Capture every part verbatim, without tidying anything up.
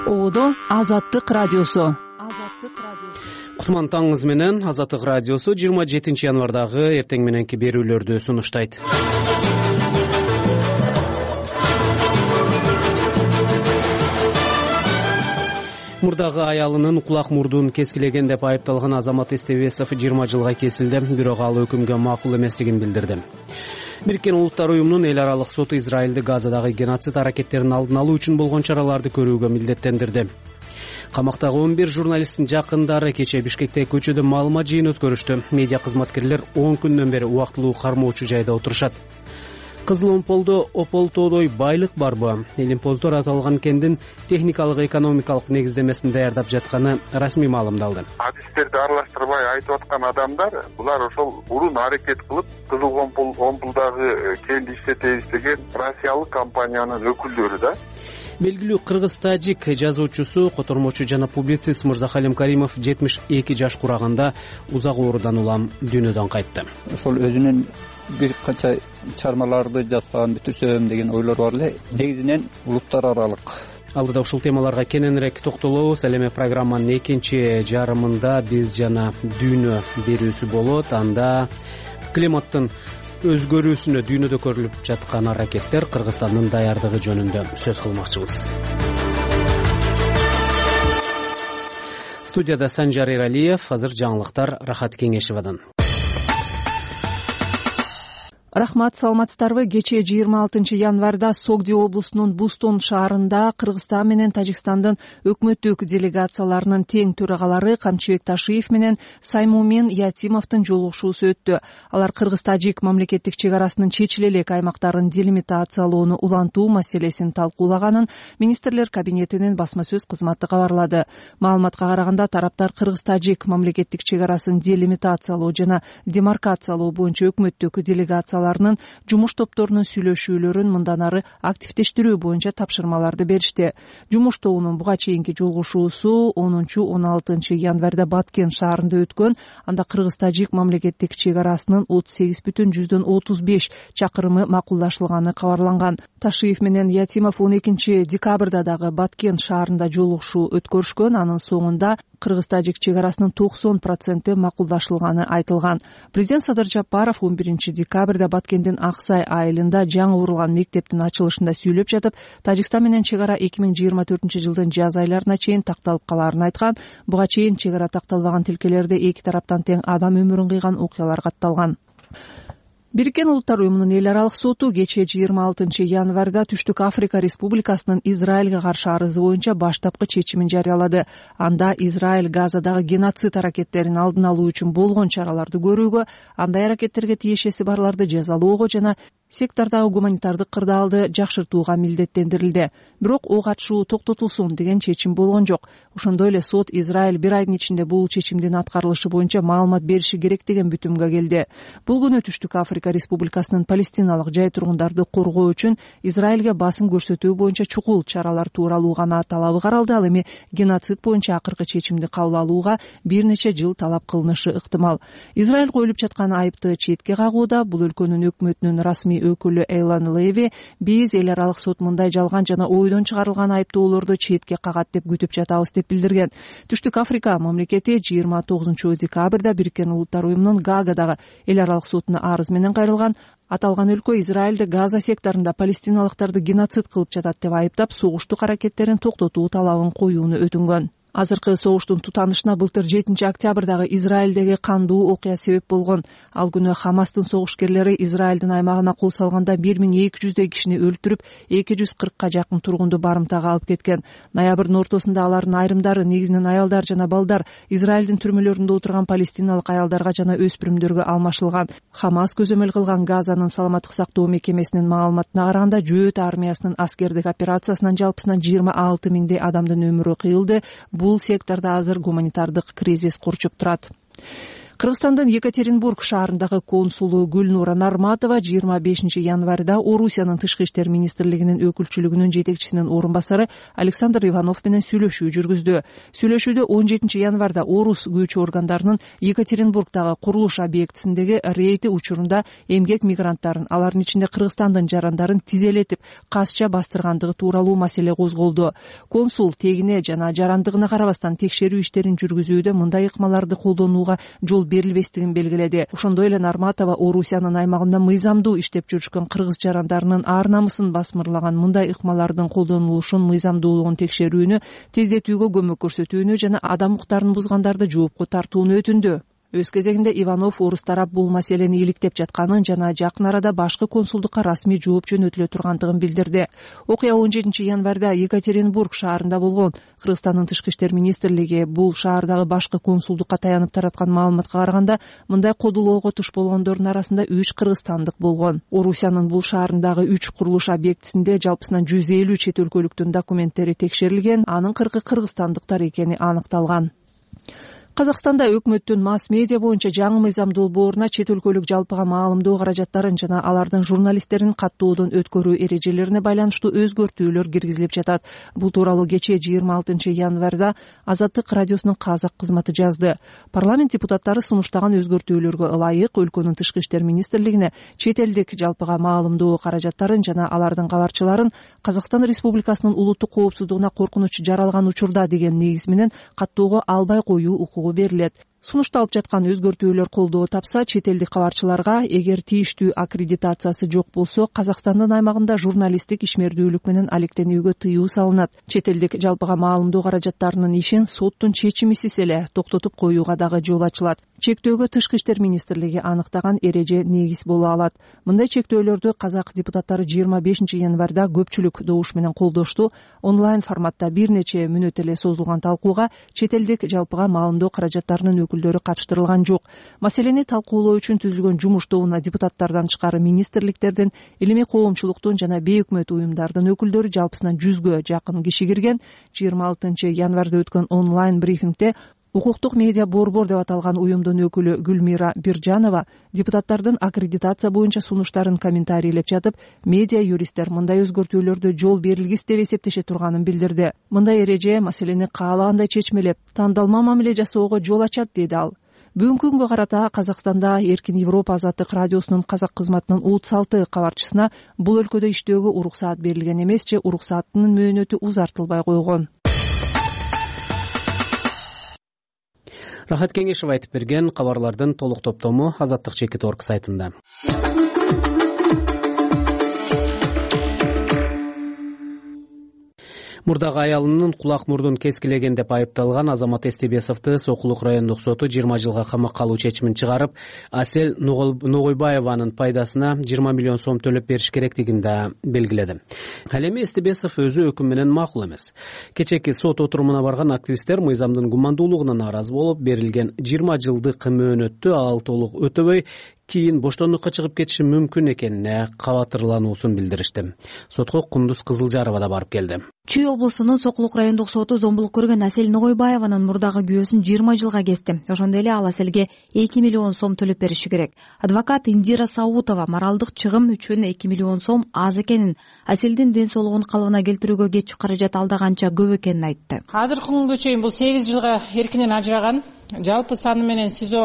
Оодо Азаттык радиосу. Кутман таңыңыз менен. Азаттык радиосу жыйырма жетинчи январдагы эртең мененки берүүлөрдү сунуштайт. Мурдагы аялынын кулак мурдун кескилеген деп айыпталган Азамат Эстебесов жыйырма жылга кесилди, бирок ал өкүмгө макул эместигин билдирди. Бириккен Улуттар уюмунун эл аралык соту Израилди Газадагы геноцид аракеттерин алдын алуу үчүн болгон чараларды көрүүгө милдеттендирди. Камактагы он бир журналисттин жакындары кечээ Бишкектеги көчөдө маалымат жыйын өткөрүштү. Медиа кызматкерлер он күндөн бери убактылуу кармоочу жайда отурушат. Кызыл Омполдо Ополтодой байлык барбы? Элимпоздор аталган кендин техникалык экономикалык негиздемесин даярдап жатканы расмий маалымдалды. Адистерди аралаштырбай айтып аткан адамдар, булар ошол урун аракет кылып, Кызыл Омполдогу кенди иштетебиз деген Россиялык компаниянын өкүлдөрү да. Белгилүү кыргыз-тажик жазуучусу, котормочу жана публицист Мырзахалим Каримов жетимиш эки жаш кураганда узак оорудан улам дүйнөдөн кайтты. Ошол өзүнүн бир канча чармаларды жазган бүтүрсөм деген ойлор бар эле. Негизинен улуттар аралык. Алдыда ушул темаларга кененирээк токтолобуз. Ал эми программанын экинчи жарымында биз жана дүйнө берүүсү болот. Анда климаттын өзгөрүүсүнө дүйнөдө көрүлүп жаткан аракеттер, Кыргызстандын даярдыгы жөнүндө сөз кылмакчыбыз. Студияда Санжар Эралиев, азыр жаңылыктар Рахат Кеңешевадан. Рахмат, саламатсыздарбы? Кечээ жыйырма алтынчы январда Согди облусунун Бустон шаарында Кыргызстан менен Тажикстандын өкмөттүк делегацияларынын тең төрагалары Камчыбек Ташиев менен Саймумин Ятимовдун жолугушуусу өттү. Алар Кыргыз-Тажик мамлекеттик чек арасынын чечиле элек аймактарын делимитациялоону улантуу маселесин талкуулаганын министрлер кабинетинин басма сөз кызматы кабарлады. Маалыматка караганда, тараптар Кыргыз-Тажик мамлекеттик чек арасын делимитациялоо жана демаркациялоо боюнча өкмөттүк делегациялар жумуш топторунун сүйлөшүүлөрүн мындан ары активдештирүү боюнча тапшырмаларды беришти. Жумуш тобунун буга чейинки жолугушуусу онунчу он алтынчы январда Баткен шаарында өткөн. Анда Кыргыз-Тажик мамлекеттик чек арасынын отуз сегиз бүтүн жүздөн отуз беш чакырымы макулдашылганы кабарланган. Ташиев менен Ятимов он экинчи декабрда дагы Баткен шаарында жолугушуу өткөрүшкөн. Анын соңунда Кыргыз-Тажик чек арасынын токсон проценти макулдашылганы айтылган. Президент Садыр Жапаров он биринчи декабрда Баткендин Аксай айылында жаңы курулган мектептин ачылышында сүйлөп жатып, Тажикстан менен чек ара эки миң жыйырма төртүнчү жылдын жаз айларына чейин такталып калаарын айткан. Буга чейин чек ара такталбаган тилкелерде эки тараптан тең адам өмүрүн кыйган окуялар катталган. Бириккен Улуттар уюмунун эл аралык соту кечээ жыйырма алтынчы январда Түштүк Африка Республикасынын Израилге каршы арызы боюнча баштапкы чечимин жарыялады. Анда Израиль Газадагы геноцид аракеттерин алдын алуу үчүн болгон чараларды көрүүгө, андай аракеттерге тиешеси барларды жазалоого жана сектордагы гуманитардык кырдаалды жакшыртууга милдеттендирилди. Бирок ок атышуу токтотулсун деген чечим болгон жок. Ошондой эле сот Израиль бир айдын ичинде бул чечимдин аткарылышы боюнча маалымат бериши керек деген бүтүмгө келди. Бул күнү Түштүк Африка Республикасынын палестиналык жай тургундарды коргоо үчүн Израилге басым көрсөтүү боюнча чукул чаралар тууралуу гана талабы каралды. Ал эми геноцид боюнча акыркы чечимди кабыл алууга бир нече жыл талап кылынышы ыктымал. Израиль коюлуп жаткан айыпты четке кагууда. Бул өлкөнүн өкмөтүнүн расмий өкүлү Эйлан Леви биз эл аралык сот мындай жалган жана ойдон чыгарылган айыптоолорду четке кагат деп күтүп жатабыз деп билдирген. Түштүк Африка мамлекети жыйырма тогузунчу декабрда Бириккен Улуттар уюмунун Гаагадагы эл аралык сотуна арыз менен кайрылган. Аталган өлкө Израилди Газа секторунда палестиналыктарды геноцид кылып жатат деп айыптап, согуштук аракеттерин токтотуу талабын коюуну өтүнгөн. Азыркы согуштун тутанышына былтыр жетинчи октябрдагы Израилдеги кандуу окуя себеп болгон. Ал күнү Хамастын согушкерлери Израилдин аймагына кол салганда бир миң эки жүздөй кишини өлтүрүп, эки жүз кыркка жакын тургунду барымтага алып кеткен. Ноябрдын ортосунда алардын айрымдары, негизинен аялдар жана балдар, Израилдин түрмөлөрүндө отурган палестиналык аялдарга жана өспүрүмдөргө алмашылган. Хамас көзөмөл кылган Газанын саламаттык сактоо мекемесинин маалыматына караганда, Жөөт армиясынын аскердик операциясынан жалпысынан жыйырма алты миңдей адамдын өмүрү кыйылды. Бул секторда азыр гуманитардык кризис курчуп турат. Кыргызстандын Екатеринбург шаарындагы консулу Гүлнура Нарматова жыйырма бешинчи январда Орусиянын тышкы иштер министрлигинин өкүлчүлүгүнүн жетекчисинин орун басары Александр Иванов менен сүйлөшүү жүргүздү. Сүйлөшүүдө он жетинчи январда орус күчү органдарынын Екатеринбургдагы курулуш объектисиндеги рейди учурунда эмгек мигранттарын, алардын ичинде Кыргызстандын жарандарын тизелетип, касча бастыргандыгы тууралуу маселе козголду. Консул тегине жана жарандыгына карабастан текшерүү иштерин жүргүзүүдө мындай ыкмаларды колдонууга жол берилбестигин белгиледи. Ошондой эле Нарматова Орусиянын аймагында мыйзамдуу иштеп жүрүшкөн кыргыз жарандарынын ар намысын басмырлаган мындай ыкмалардын колдонулушун мыйзамдуулугун текшерүүнү тездетүүгө көмөк көрсөтүүнү жана адам укуктарын бузгандарды жоопко тартууну өтүндү. Өз кезегинде Иванов орус тарап бул маселени иликтеп жатканын жана жакын арада башкы консулдукка расмий жооп жөнөтүлө тургандыгын билдирди. Окуя он жетинчи январда Екатеринбург шаарында болгон. Кыргызстандын тышкы иштер министрлиги бул шаардагы башкы консулдукка таянып тараткан маалыматка караганда, мындай кодулоого туш болгондордун арасында үч кыргызстандык болгон. Орусиянын бул шаарындагы үч курулуш объектисинде жалпысынан жүз элүү чет өлкөлүктүн документтери текшерилген, анын кыркы кыргызстандыктар экени аныкталган. Казакстанда өкмөттүн масс-медиа боюнча жаңы мыйзам долбооруна чет өлкөлүк жалпыга маалымдоо каражаттарын жана алардын журналисттерин каттоодон өткөрүү эрежелерине байланыштуу өзгөртүүлөр киргизилип жатат. Бул тууралуу кечээ жыйырма алтынчы январда Азаттык радиосунун казак кызматы жазды. Парламент депутаттары сунуштаган өзгөртүүлөргө ылайык өлкөнүн тышкы иштер министрлигине чет элдик жалпыга маалымдоо каражаттарын жана алардын кабарчыларын Казакстан Республикасынын улуттук коопсуздугуна коркунуч жаралган учурда деген негиз менен каттоого албай коюу укугу берилет. Сунушталып жаткан өзгөртүүлөр колдоо тапса, чет элдик кабарчыларга эгер тийиштүү аккредитациясы жок болсо, Казакстандын аймагында журналисттик ишмердүүлүк менен алектенүүгө тыюу салынат. Чет элдик жалпыга маалымдоо каражаттарынын ишин соттун чечимисиз эле токтотуп коюуга дагы жол ачылат. Чектөөгө тышкы иштер министрлиги аныктаган эреже негиз боло алат. Мындай чектөөлөрдү казак депутаттары жыйырма бешинчи январда көпчүлүк добуш менен колдошту. Онлайн форматта бир нече мүнөт эле созулган талкууга чет элдик жалпыга маалымдоо каражаттарынын өкүлдөрү катыштырылган жок. Маселени талкуулоо үчүн түзүлгөн жумуш тобуна депутаттардан тышкары министрликтердин, илимий коомчулуктун жана бейөкмөт уюмдардын өкүлдөрү жалпысынан жүзгө жакын киши кирген. жыйырма алтынчы январда өткөн онлайн брифингде Укуктук медиа борбор деп аталган уюмдун өкүлү Гүлмира Биржанова депутаттардын аккредитация боюнча сунуштарын комментарийлеп жатып, медиа юристтер мындай өзгөртүүлөрдө жол берилгис деп эсептеше турганын билдирди. Мындай эреже маселени каалагандай чечмелеп, тандалма мамиле жасоого жол ачат, деди ал. Бүгүнкү күнгө карата Казакстанда Эркин Европа Азаттык радиосунун казак кызматынын отуз алты кабарчысына бул өлкөдө иштөөгө уруксаат берилген эмес же уруксааттын мөөнөтү узартылбай койгон. Рахат Кеңешев айтып берген кабарлардын толук топтому Азаттык чекит точка орг сайтында. Мурдагы аялынын кулак мурдун кескилеген деп айыпталган Азамат Эстебесовду Сокулук райондук соту жыйырма жылга камакка алуу чечимин чыгарып, Асель Ногойбаеванын пайдасына жыйырма миллион сом төлөп бериш керектигин да белгиледи. Ал эми Эстебесов өзү өкүм менен макул эмес. Кечээки сот отурумуна барган активисттер мыйзамдын гумандуулугуна нааразы болуп, берилген жыйырма жылдык мөөнөттү ал толук өтөбөй, кийин боштондукка чыгып кетиши мүмкүн экенине кабатырлануусун билдиришти. Сотко Кундуз Кызылжарова да барып келди. Чүй облусунун Сокулук райондук соту зомбулук көргөн Асель Ногойбаеванын мурдагы күйөөсүн жыйырма жылга кести. Ошондой эле ал Аселге эки миллион сом төлөп бериши керек. Адвокат Индира Саутова моралдык чыгым үчүн эки миллион сом аз экенин, Аселдин ден соолугун калыбына келтирүүгө кетчү каражат алда канча көп экенин айтты. Азыркы күнгө чейин бул сегиз жылга эркинен ажыраган. Жалпы саны менен СИЗО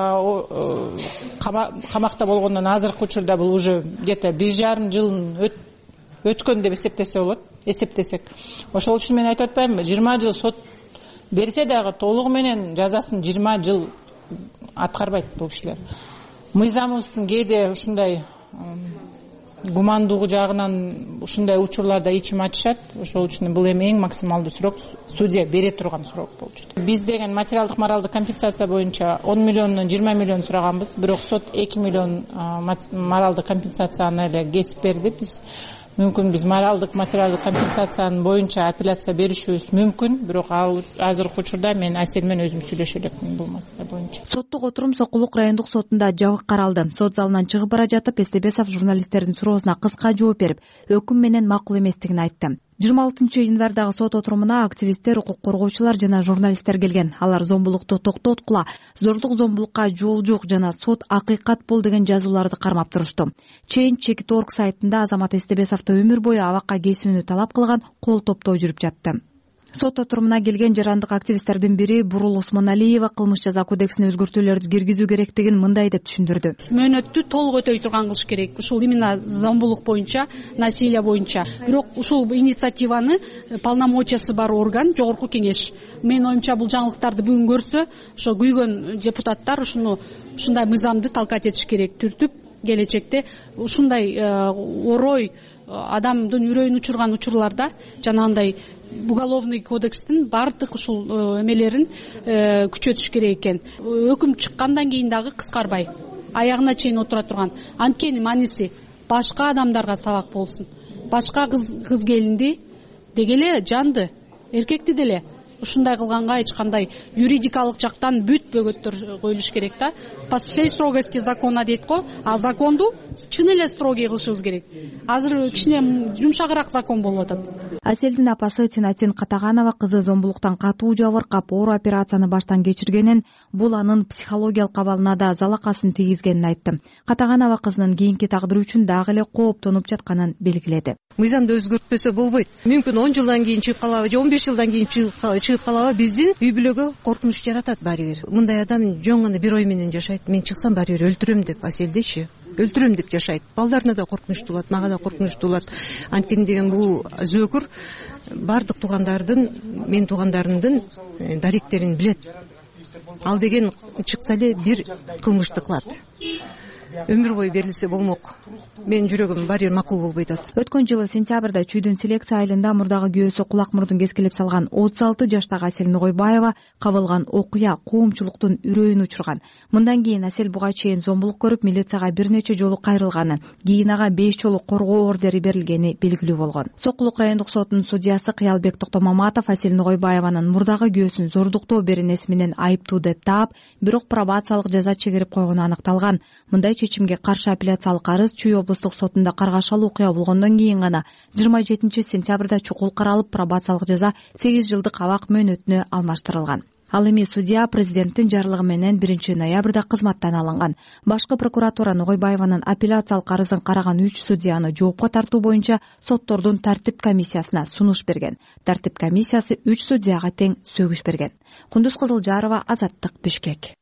камакта болгондон азыркы учурда бул уже где-то бир жарым жылын өткөн деп эсептесе болот, эсептесек. Ошол үчүн мен айтып атпаймынбы, жыйырма жыл сот берсе дагы толугу менен жазасын жыйырма жыл аткарбайт бул кишилер. Мыйзамыбыздын кээде ушундай гумандуулугу жагынан ушундай учурларда ичим ачышат. Ошол үчүн бул эми эң максималдуу срок судья бере турган срок болчу. Биз деген материалдык моралдык компенсация боюнча он миллиондон жыйырма миллион сураганбыз, бирок сот эки миллион моралдык компенсацияны эле кесип берди. Биз мүмкүн биз моралдык материалдык компенсациянын боюнча апелляция беришибиз мүмкүн, бирок азыркы учурда мен Асель менен өзүм сүйлөшө элекмин бул маселе боюнча. Соттук отурум Сокулук райондук сотунда жабык каралды. Сот залынан чыгып бара жатып Эстебесов журналисттердин суроосуна кыска жооп берип, өкүм менен макул эместигин айтты. жыйырма алтынчы январдагы сот отурумуна активисттер, укук коргоочулар жана журналисттер келген. Алар зомбулукту токтоткула, зордук зомбулукка жол жок жана сот акыйкат бул деген жазууларды кармап турушту. Change чек точка org сайтында Азамат Эстебесовду өмүр бою абакка кесүүнү талап кылган кол топтоо жүрүп жатты. Сот отурумуна келген жарандык активисттердин бири Бурул Осмоналиева кылмыш жаза кодексине өзгөртүүлөрдү киргизүү керектигин мындай деп түшүндүрдү. Мөөнөттү толук өтөй турган кылыш керек. Ушул именно зомбулук боюнча, насилие боюнча. Бирок ушул инициативаны полномочиясы бар орган Жогорку кеңеш. Менин оюмча бул жаңылыктарды бүгүн көрсө, ошо күйгөн депутаттар ушуну ушундай мыйзамды талкат этиш керек. Түртүп келечекте ушундай орой адамдын үрөйүн учурган учурларда жанагындай уголовный кодекстин бардык ушул эмелерин күчөтүш керек экен. Өкүм чыккандан кийин дагы кыскарбай аягына чейин отура турган. Анткени мааниси башка адамдарга сабак болсун. Башка кыз кыз келинди дегеле жанды, эркекти деле ушундай кылганга эч кандай юридикалык жактан бүт бөгөттөр коюлуш керек да. По всей строгости закона дейт го, а законду чын эле строгий кылышыбыз керек. Азыр кичине жумшагыраак закон болуп атат. Аселдин апасы Тинатин Катаганова кызы зомбулуктан катуу жабыркап, оор операцияны баштан кечиргенин, бул анын психологиялык абалына да залакасын тийгизгенин айтты. Катаганова кызынын кийинки тагдыры үчүн дагы эле кооптонуп жатканын белгиледи. Мыйзамды өзгөртпөсө болбойт. Мүмкүн он жылдан кийин чыгып калабы, же он беш жылдан кийин чыгып калабы, биздин үй бүлөгө коркунуч жаратат баары бир. Мындай адам жөн гана бир ой менен жашайт. Мен чыксам баары бир өлтүрөм деп, Аселдечи өлтүрөм деп жашайт. Балдарына да коркунучтуу болот, мага да коркунучтуу болот. Анткени деген бул зөөкүр бардык туугандардын, мен туугандарымдын даректерин билет. Ал деген чыкса эле бир кылмышты кылат. Өмүр бою берилсе болмок. Менин жүрөгүм баары бир макул болбой атат. Өткөн жылы сентябрда Чүйдүн селекция айылында мурдагы күйөөсү кулак мурдун кескилеп салган отуз алты жаштагы Асел Ногойбаева кабылган окуя коомчулуктун үрөйүн учурган. Мындан кийин Асел буга чейин зомбулук көрүп, милицияга бир нече жолу кайрылганын, кийин ага беш жолу коргоо ордери берилгени белгилүү болгон. Сокулук райондук сотунун судьясы Кыялбек Токтомаматов Асел Ногойбаеванын мурдагы күйөөсүн зордуктоо беренеси менен айыптуу деп таап, бирок пробациялык жаза чегирип койгону аныкталган. Мындай чечимге каршы апелляциялык арыз Чүй облустук сотунда каргашалуу окуя болгондон кийин гана жыйырма жетинчи сентябрда чукул каралып, пробациялык жаза сегиз жылдык абак мөөнөтүнө алмаштырылган. Ал эми судья президенттин жарлыгы менен биринчи ноябрда кызматтан алынган. Башкы прокуратура Ногойбаеванын апелляциялык арызын караган үч судьяны жоопко тартуу боюнча соттордун тартип комиссиясына сунуш берген. Тартип комиссиясы үч судьяга тең сөгүш берген. Кундуз Кызылжарова, Азаттык, Бишкек.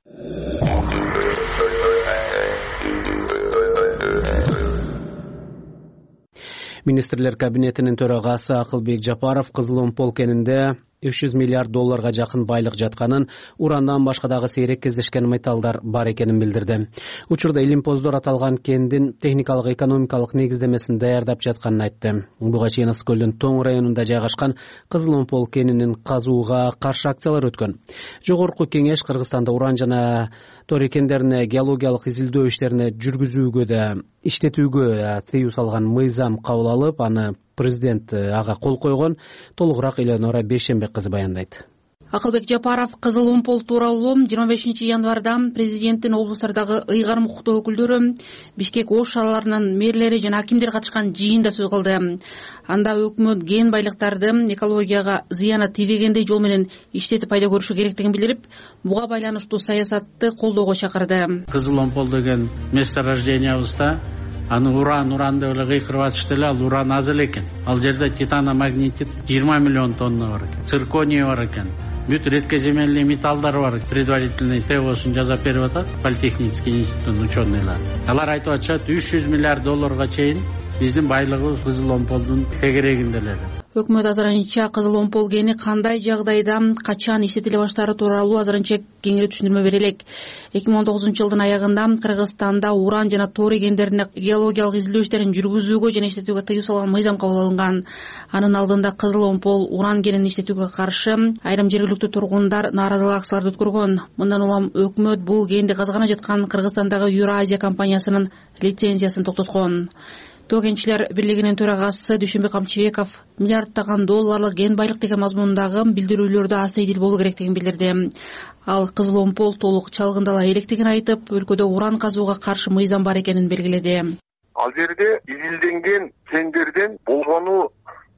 Министрлер кабинетинин төрагасы Акылбек Жапаров Кызыл Омпол кенинде үч жүз миллиард долларга жакын байлык жатканын, урандан башка дагы сейрек кездешкен металлдар бар экенин билдирди. Учурда илимпоздор аталган кендин техникалык экономикалык негиздемесин даярдап жатканын айтты. Буга чейин Ысык-Көлдүн Тоң районунда жайгашкан Кызыл Омпол кенинин казууга каршы акциялар өткөн. Жогорку кеңеш Кыргызстанда уран жана тор кендерине геологиялык изилдөө иштерине жүргүзүүгө да иштетүүгө тыюу салган мыйзам кабыл алып, аны президент ага кол койгон. Толугураак Эленора Бейшембек кызы баяндайт. Акылбек Жапаров Кызыл Омпол тууралуу жыйырма бешинчи январда президенттин облустардагы ыйгарым укуктуу өкүлдөрү, Бишкек Ош шаарларынын мэрлери жана акимдер катышкан жыйында сөз кылды. Анда өкмөт ген байлыктарды экологияга зыяны тийбегендей жол менен иштетип пайда көрүшү керектигин билдирип, буга байланыштуу саясатты колдоого чакырды. Кызыл Омпол деген месторождениябызда аны уран уран деп эле кыйкырып атышты эле, ал уран аз эле экен. Ал жерде титаномагнетит жыйырма миллион тонна бар экен, цирконий бар экен, бүт редкоземельный металлдар бар. Предварительный ТЭОсун жазап берип атат Политехнический институттун ученыйлары. Алар айтып атышат, үч жүз миллиард долларга чейин биздин байлыгыбыз Кызыл Омполдун тегерегинде эле. Өкмөт азырынча Кызыл Омпол кени кандай жагдайда качан иштетиле баштаары тууралуу азырынча кеңири түшүндүрмө бере элек. эки миң он тогузунчу жылдын аягында Кыргызстанда уран жана тор кендерине геологиялык изилдөө иштерин жүргүзүүгө жана иштетүүгө тыюу салган мыйзам кабыл алынган. Анын алдында Кызыл Омпол уран кенин иштетүүгө каршы айрым жергиликтүү тургундар нааразылык акцияларды өткөргөн. Мындан улам өкмөт бул кенди казгана жаткан Кыргызстандагы Юразия компаниясынын лицензиясын токтоткон. Тоо кенчилер бирлигинин төрагасы Дүйшөнбек Камчыбеков миллиардтаган долларлык ген байлык деген мазмундагы билдирүүлөрдө аз сейдил болуу керектигин билдирди. Ал Кызыл Омпол толук чалгындала электигин айтып, өлкөдө уран казууга каршы мыйзам бар экенин белгиледи. Ал жерде изилденген кендерден болгону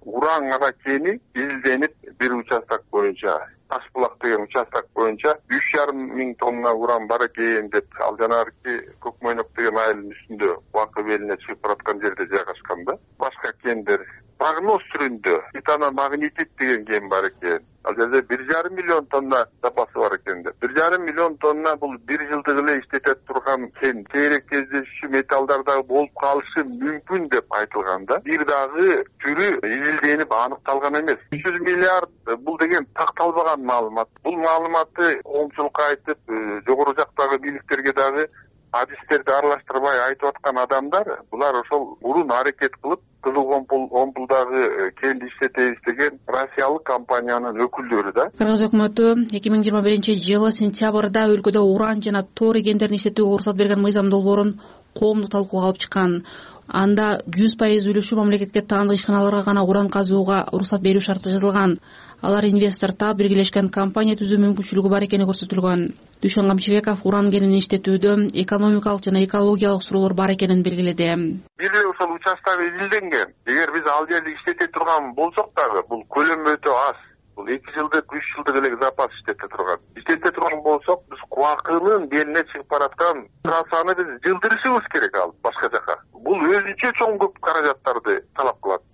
уран гана кени изилденип бир участок боюнча, Таш булак деген участок боюнча үч жарым миң тонна уран бар экен деп, ал жанагы Көкмөйнөк деген айылдын үстүндө Бакы белине чыгып бараткан жерде жайгашкан да. Башка кендер прогноз түрүндө титана магнетит деген кен бар экен. Ал жерде бир жарым миллион тонна запасы бар экен деп. бир жарым миллион тонна бул бир жылдык эле иштете турган кен. Сейрек кездешүүчү металлдар дагы болуп калышы мүмкүн деп айтылган да. Бир дагы түрү изилденип аныкталган эмес. үч жүз миллиард бул деген такталбаган маалымат. Бул маалыматты коомчулукка айтып, жогору жактагы бийликтерге дагы адистерди аралаштырбай айтып аткан адамдар, булар ошол мурун аракет кылып Кызыл омпулдагы кенди иштетебиз деген россиялык компаниянын өкүлдөрү да. Кыргыз өкмөтү эки миң жыйырма биринчи жылы сентябрда өлкөдө уран жана тори кендерин иштетүүгө уруксат берген мыйзам долбоорун коомдук талкууга алып чыккан. Анда жүз пайыз үлүшү мамлекетке таандык ишканаларга гана уран казууга уруксат берүү шарты жазылган. Алар инвестор таап биргелешкен компания түзүү мүмкүнчүлүгү бар экени көрсөтүлгөн. Дүйшөн Камчыбеков уран кенин иштетүүдө экономикалык жана экологиялык суроолор бар экенин белгиледи. Бир эле ошол участок изилденген. Эгер биз ал жерди иштете турган болсок дагы, бул көлөмү өтө аз. Бул эки жылдык, үч жылдык эле запас иштете турган. Иштете турган болсок, биз Кубакынын белине чыгып бараткан трассаны биз жылдырышыбыз керек ал башка жака. Бул өзүнчө чоң көп каражаттарды талап кылат.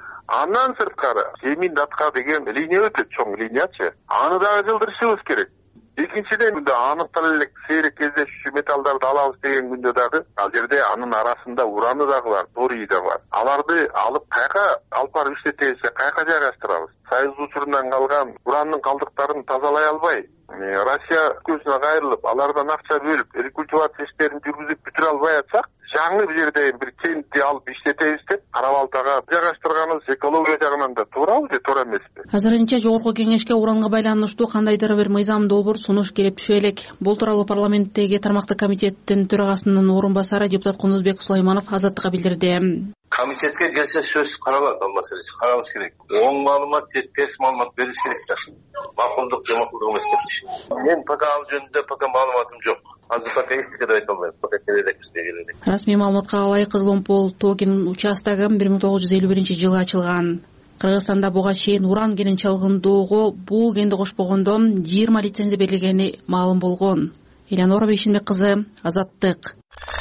Андан сырткары Семин Датка деген линия өтөт, чоң линиячы. Аны дагы жылдырышыбыз керек. Экинчиден да аныктала элек сейрек кездешүүчү металлдарды алабыз деген күндө дагы ал жерде анын арасында ураны дагы бар, торий да бар. Аларды алып кайка алып барып иштетебиз, кайка жайгаштырабыз? Союз учурунан калган уранын калдыктарын тазалай албай, Россия өлкөсүнө кайрылып, алардан акча бөлүп, рекультивация иштерин жүргүзүп бүтүрө албай атсак, жаңы бир жерде бир кентти алып иштетебиз деп Кара Балтага жайгаштырганыбыз экология жагынан да туурабы же туура эмеспи? Азырынча Жогорку Кеңешке уранга байланыштуу кандайдыр бир мыйзам долбоор сунуш келип түшө элек. Бул тууралуу парламенттеги тармактык комитеттин төрагасынын орун басары депутат Кундузбек Сулайманов Азаттыкка билдирди. Комитетке келсе сөз каралат, ал маселе каралыш керек. Оң маалымат же терс маалымат бериш керек да. Макулдук же макулдук эмес кетиш. Мен пока ал жөнүндө пока маалыматым жок. Азыр пока эч нерсе айта албайм. Пока келелек бизге келелек. Расмий маалыматка ылайык Кызыл омпол тоо кен участогу бир миң тогуз жүз элүү биринчи жылы ачылган. Кыргызстанда буга чейин уран кенин чалгындоого бул кенди кошпогондо жыйырма лицензия берилгени маалым болгон. Элеонора Бейшенбек кызы, Азаттык.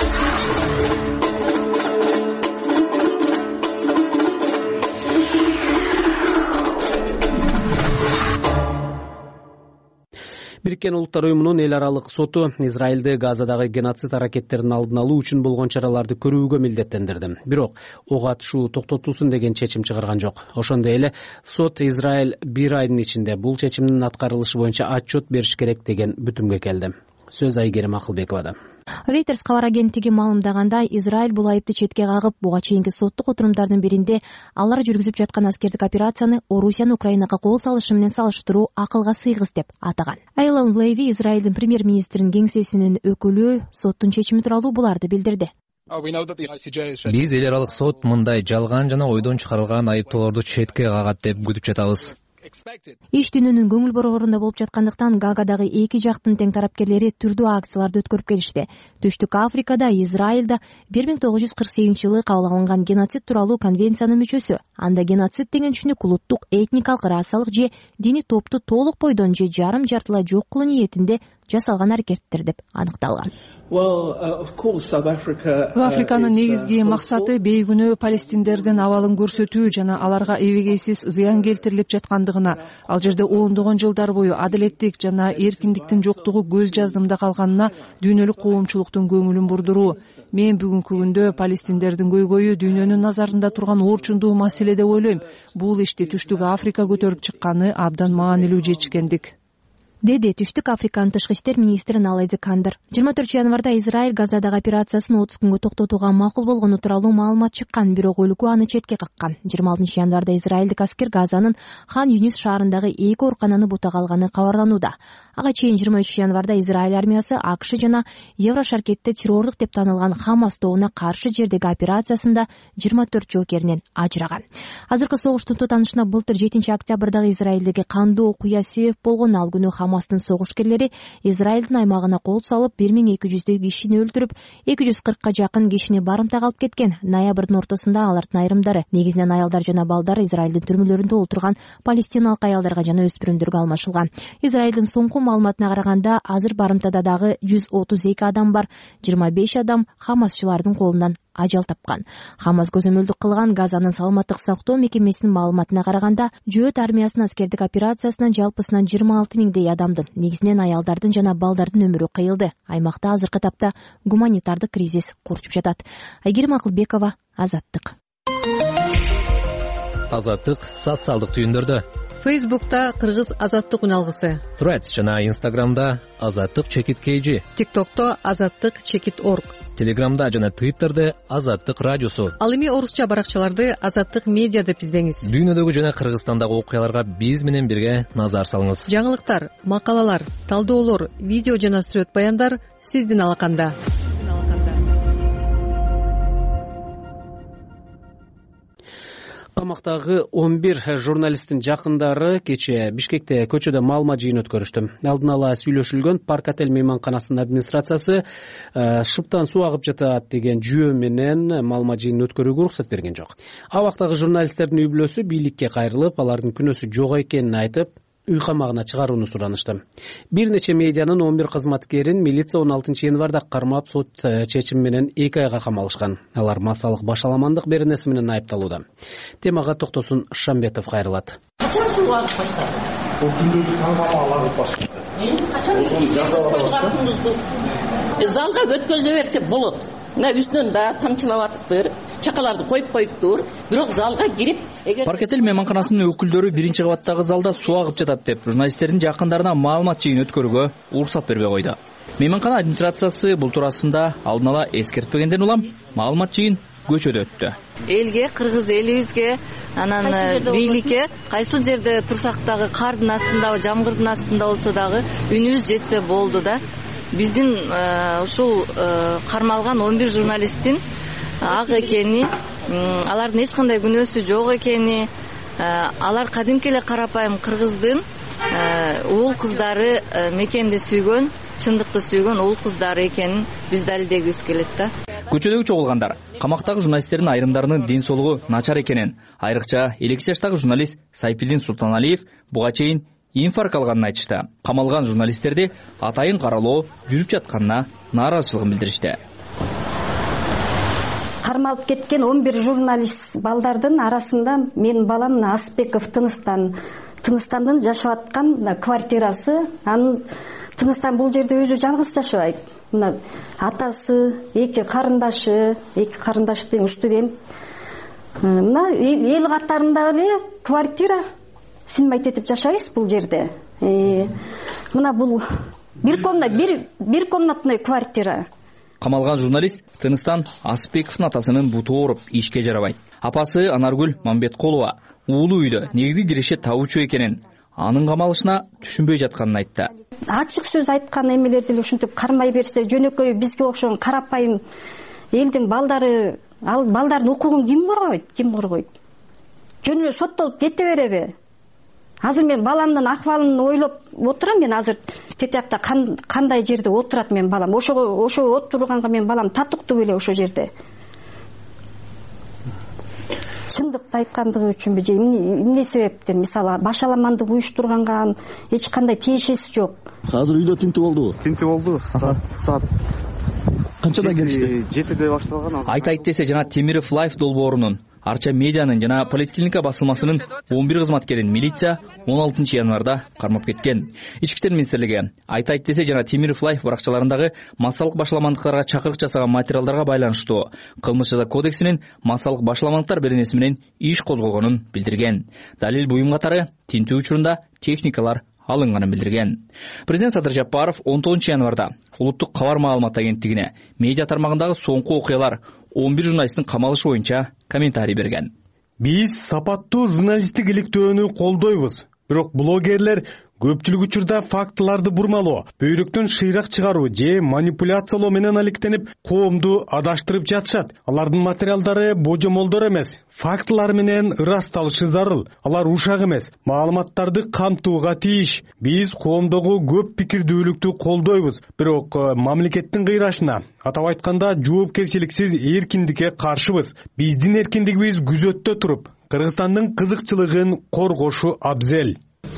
Бириккен Улуттар уюмунун эл аралык соту Израилди Газадагы геноцид аракеттерин алдын алуу үчүн болгон чараларды көрүүгө милдеттендирди. Бирок ого атышуу токтотулсун деген чечим чыгарган жок. Ошондой эле сот Израиль бир айдын ичинде бул чечимдин аткарылышы боюнча отчет бериш керек деген бүтүмгө келди. Сөз Айгерим Акылбековада. Reuters кабар агенттиги маалымдагандай, Израиль бул айыпты четке кагып, буга чейинки соттук отурумдардын биринде алар жүргүзүп жаткан аскердик операцияны Орусиянын Украинага кол салышы менен салыштыруу акылга сыйгыс деп атаган. Эйлон Леви, Израилдин премьер-министринин кеңсесинин өкүлү, соттун чечими тууралуу буларды билдирди. Биз эл аралык сот мындай жалган жана ойдон чыгарылган айыптоолорду четке кагат деп күтүп жатабыз. Иш түнүнүн көңүл борборунда болуп жаткандыктан Гаагадагы эки жактын тең тарапкерлери түрдүү акцияларды өткөрүп келишти. Түштүк Африкада Израилда бир миң тогуз жүз кырк сегизинчи жылы кабыл алынган геноцид тууралуу конвенциянын мүчөсү. Анда геноцид деген түшүнүк улуттук, этникалык, расалык же диний топту толук бойдон же жарым жартылай жок кылуу ниетинде жасалган аракеттер деп аныкталган. Африканын негизги максаты бейгүнөө палестиндердин абалын көрсөтүү жана аларга эбегейсиз зыян келтирилип жаткандыгына, ал жерде ондогон жылдар бою адилеттик жана эркиндиктин жоктугу көз жаздымда калганына дүйнөлүк коомчулуктун көңүлүн бурдуруу. Мен бүгүнкү күндө палестиндердин көйгөйү дүйнөнүн назарында турган орчундуу маселе деп ойлойм. Бул ишти Түштүк Африка көтөрүп чыкканы абдан маанилүү жетишкендик, деди Түштүк Африканын тышкы иштер министри Наледи Кандыр. жыйырма төртүнчү январда Израиль Газадагы операциясын отуз күнгө токтотууга макул болгону тууралуу маалымат чыккан, бирок өлкө аны четке каккан. жыйырма алтынчы январда израилдик аскер Газанын Хан Юнис шаарындагы эки оорукананы бутак алганы кабарланууда. Ага чейин жыйырма үчүнчү январда Израиль армиясы АКШ жана Еврошаркетте террордук деп таанылган Хамас тобуна каршы жердеги операциясында жыйырма төрт жоокеринен ажыраган. Азыркы согуштун тутанышына былтыр жетинчи октябрдагы Израилдеги кандуу окуя себеп болгон. Ал күнү Хамастын согушкерлери Израилдин аймагына кол салып, бир миң эки жүздөй кишини өлтүрүп, эки жүз кыркка жакын кишини барымтага алып кеткен. Ноябрдын ортосунда алардын айрымдары, негизинен аялдар жана балдар, Израилдин түрмөлөрүндө отурган палестиналык аялдарга жана өспүрүмдөргө алмашылган. Израилдин соңку маалыматына караганда, азыр барымтада дагы жүз отуз эки адам бар, жыйырма беш адам хамасчылардын колунан ажал тапкан. Хамас көзөмөлдүк кылган Газанын саламаттык сактоо мекемесинин маалыматына караганда, Жөөт армиясынын аскердик операциясынан жалпысынан жыйырма алты миңдей адамдын, негизинен аялдардын жана балдардын өмүрү кыйылды. Аймакта азыркы тапта гуманитардык кризис курчуп жатат. Айгерим Акылбекова, Азаттык. Азаттык социалдык түйүндөрдө. Фейсбукта Кыргыз Азаттык үналгысы, Threads жана Инстаграмда Азаттык чекит kg, ТикТокто Азаттык чекит орг, Телеграмда жана Твиттерде Азаттык радиосу. Ал эми орусча баракчаларды Азаттык медиа деп издеңиз. Дүйнөдөгү жана Кыргызстандагы окуяларга биз менен бирге назар салыңыз. Жаңылыктар, макалалар, талдоолор, видео жана сүрөт баяндар сиздин алаканда. Камактагы он бир журналисттин жакындары кечээ Бишкекте көчөдө маалымат жыйын өткөрүштү. Алдын ала сүйлөшүлгөн Парк отель мейманканасынын администрациясы шыптан суу агып жатат деген жүйө менен маалымат жыйын өткөрүүгө уруксат берген жок. Абактагы журналисттердин үй бүлөсү бийликке кайрылып, алардын күнөөсү жок экенин айтып, үй камагына чыгарууну суранышты. Бир нече медианын он бир кызматкерин милиция он алтынчы январда кармап, сот чечими менен эки айга камалышкан. Алар массалык башаламандык беренеси менен айыпталууда. Темага токтосун Шамбетов кайрылат. Качан сууга агып баштады? Бул күндөрдү камалга агып баштады. Качан сууга залга өткөзө берсе болот. Мына үстүнөн да тамчылап атыптыр. Чакаларды коюп коюптур. Бирок залга кирип, эгер Парк отель мейманканасынын өкүлдөрү биринчи кабаттагы залда суу агып жатат деп журналисттердин жакындарына маалымат жыйын өткөрүүгө уруксат бербей койду. Мейманкана администрациясы бул туурасында алдын ала эскертпегенден улам маалымат жыйын көчөдө өттү. Элге, кыргыз элибизге, анан бийликке кайсыл жерде турсак дагы кардын астында, жамгырдын астында болсо дагы үнүбүз жетсе болду да. Биздин ушул кармалган он бир журналисттин ак экени, алардын эч кандай күнөөсү жок экени, алар кадимки эле карапайым кыргыздын уул кыздары, мекенди сүйгөн, чындыкты сүйгөн уул кыздары экенин биз далилдегибиз келет да. Көчөдөгү чогулгандар камактагы журналисттердин айрымдарынын ден соолугу начар экенин, айрыкча элүү эки жаштагы журналист Сайпилдин Султаналиев буга чейин инфаркт алганын айтышты. Камалган журналисттерди атайын каралоо жүрүп жатканына нааразычылыгын билдиришти. Кармалып кеткен он бир журналист балдардын арасында менин балам Асбеков Тыныстан, Тыныстандын жашап аткан квартирасы. Анын Тыныстан бул жерде өзү жалгыз жашабайт. Мына атасы, эки карындашы, эки карындашы тең студент. Мына эл катарындагы эле квартира сынбайт этип жашайбыз бул жерде. Мына бул бир комната, бир бир комнатный квартира. Камалган журналист Тыныстан Асбековдун атасынын буту ооруп ишке жарабайт. Апасы Анаргүл Мамбеткулова уулу үйдө негизги киреше табуучу экенин, анын камалышына түшүнбөй жатканын айтты. Ачык сөз айткан эмелерди ушинтип кармай берсе, жөнөкөй бизге окшогон карапайым элдин балдары, ал балдардын укугун ким коргойт, ким коргойт? Жөн эле соттолуп кете береби? Азыр мен баламдын акыбалын ойлоп отурам, мен азыр тетиякта кандай жерде отурат мен балам. Ошого ошо отурганга мен балам татыктуу беле ошо жерде. Чындыкты айткандыгы үчүнбү же эмне себептен, мисалы башаламандык уюштурганга эч кандай тиешеси жок. Азыр үйдө тинтүү болду. Тинтүү болду. Саат канчада келишти? жетиде башталган. Айтайт десе жана Темиров Лайф долбоорунун, Арча медианын жана Политклиника басылмасынын он бир кызматкерин милиция он алтынчы январда кармап кеткен. Ички иштер министрлиги Айтайт десе жана Темиров Лайф баракчаларындагы массалык башаламандыктарга чакырык жасаган материалдарга байланыштуу кылмыш жаза кодексинин массалык башаламандыктар беренеси менен иш козголгонун билдирген. Далил буюм катары тинтүү учурунда техникалар алынганын билдирген. Президент Садыр Жапаров он тогузунчу январда улуттук кабар маалымат агенттигине медиа тармагындагы соңку окуялар он бир журналисттин камалышы боюнча комментарий берген. Биз сапаттуу журналисттик иликтөөнү колдойбуз. Бирок блогерлер көпчүлүк учурда фактыларды бурмалоо, бөйрөктөн шыйрак чыгаруу же манипуляциялоо менен алектенип, коомду адаштырып жатышат. Алардын материалдары божомолдор эмес, фактылар менен ырасталышы зарыл. Алар ушак эмес, маалыматтарды камтууга тийиш. Биз коомдогу көп пикирдүүлүктү колдойбуз, бирок мамлекеттин кыйрашына, атап айтканда жоопкерчиликсиз эркиндикке каршыбыз. Биздин эркиндигибиз күзөттө туруп, Кыргызстандын кызыкчылыгын коргошу абзел.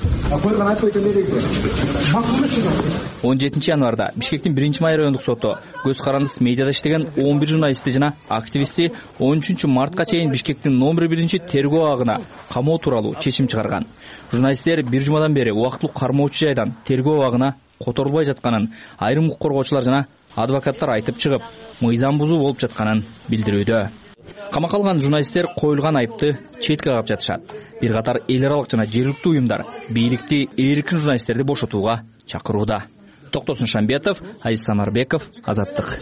он жетинчи январда Бишкектин биринчи май райондук соту көз карандысыз медиада иштеген он бир журналистти жана активистти он үчүнчү мартка чейин Бишкектин номер биринчи тергөө абагына камоо тууралуу чечим чыгарган. Журналисттер бир жумадан бери убактылуу кармоочу жайдан тергөө абагына которулбай жатканын айрым укук коргоочулар жана адвокаттар айтып чыгып, мыйзам бузуу болуп жатканын билдирүүдө. Камакка алган журналисттер коюлган айыпты четке кагып жатышат. Бир катар эл аралык жана жергиликтүү уюмдар бийликти эркин журналисттерди бошотууга чакырууда. Токтосун Шамбетов, Азиз Самарбеков, Азаттык.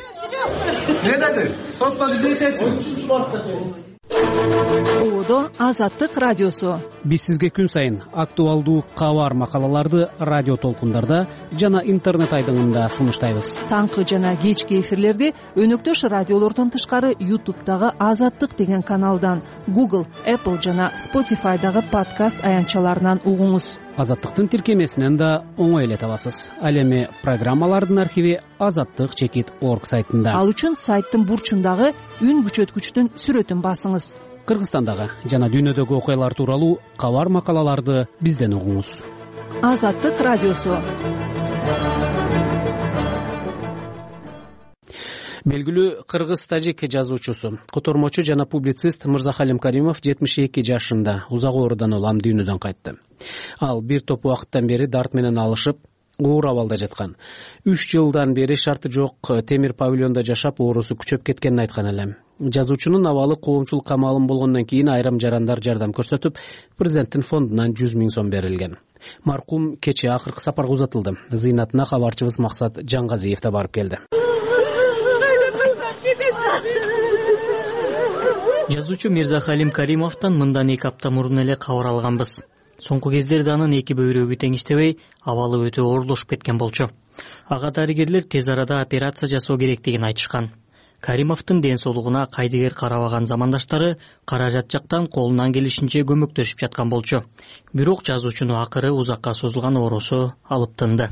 Оодо Азаттык радиосу. Биз сизге күн сайын актуалдуу кабар макалаларды радио толкундарда жана интернет айдыңында сунуштайбыз. Таңкы жана кечки эфирлерди өнөктөш радиолордон тышкары YouTube'дагы Азаттык деген каналдан, Google, Apple жана Spotify'дагы подкаст аянтчаларынан угуңуз. Азаттыктын тиркемесинен да оңой эле табасыз. Ал эми программалардын архиви азаттык чекит точка орг сайтында. Ал үчүн сайттын бурчундагы үн күчөткүчтүн сүрөтүн басыңыз. Кыргызстандагы жана дүйнөдөгү окуялар тууралуу кабар макалаларды бизден угуңуз. Азаттык радиосу. Белгилүү кыргыз-тажик жазуучусу, котормочу жана публицист Мырзахалим Каримов жетимиш эки жашында узак оорудан улам дүйнөдөн кайтты. Ал бир топ убакыттан бери дарт менен алышып, оор абалда жаткан. үч жылдан бери шарты жок темир павильондо жашап, оорусу күчөп кеткенин айткан элем. Жазуучунун абалы коомчулукка маалым болгондон кийин айрым жарандар жардам көрсөтүп, президенттин фондунан жүз миң сом берилген. Маркум кечээ акыркы сапарга узатылды. Зыйнатына кабарчыбыз Максат Жаңгазиев да барып келди. Жазуучу Мирзахалим Каримовдон мындан эки апта мурун эле кабар алганбыз. Соңку кездерде анын эки бөйрөгү тең иштебей, абалы өтө оорлошуп кеткен болчу. Ага дарыгерлер тез арада операция жасоо керектигин айтышкан. Каримовдун ден соолугуна кайдыгер карабаган замандаштары каражат жактан колунан келишинче көмөктөшүп жаткан болчу. Бирок жазуучуну акыры узакка созулган оорусу алып тынды.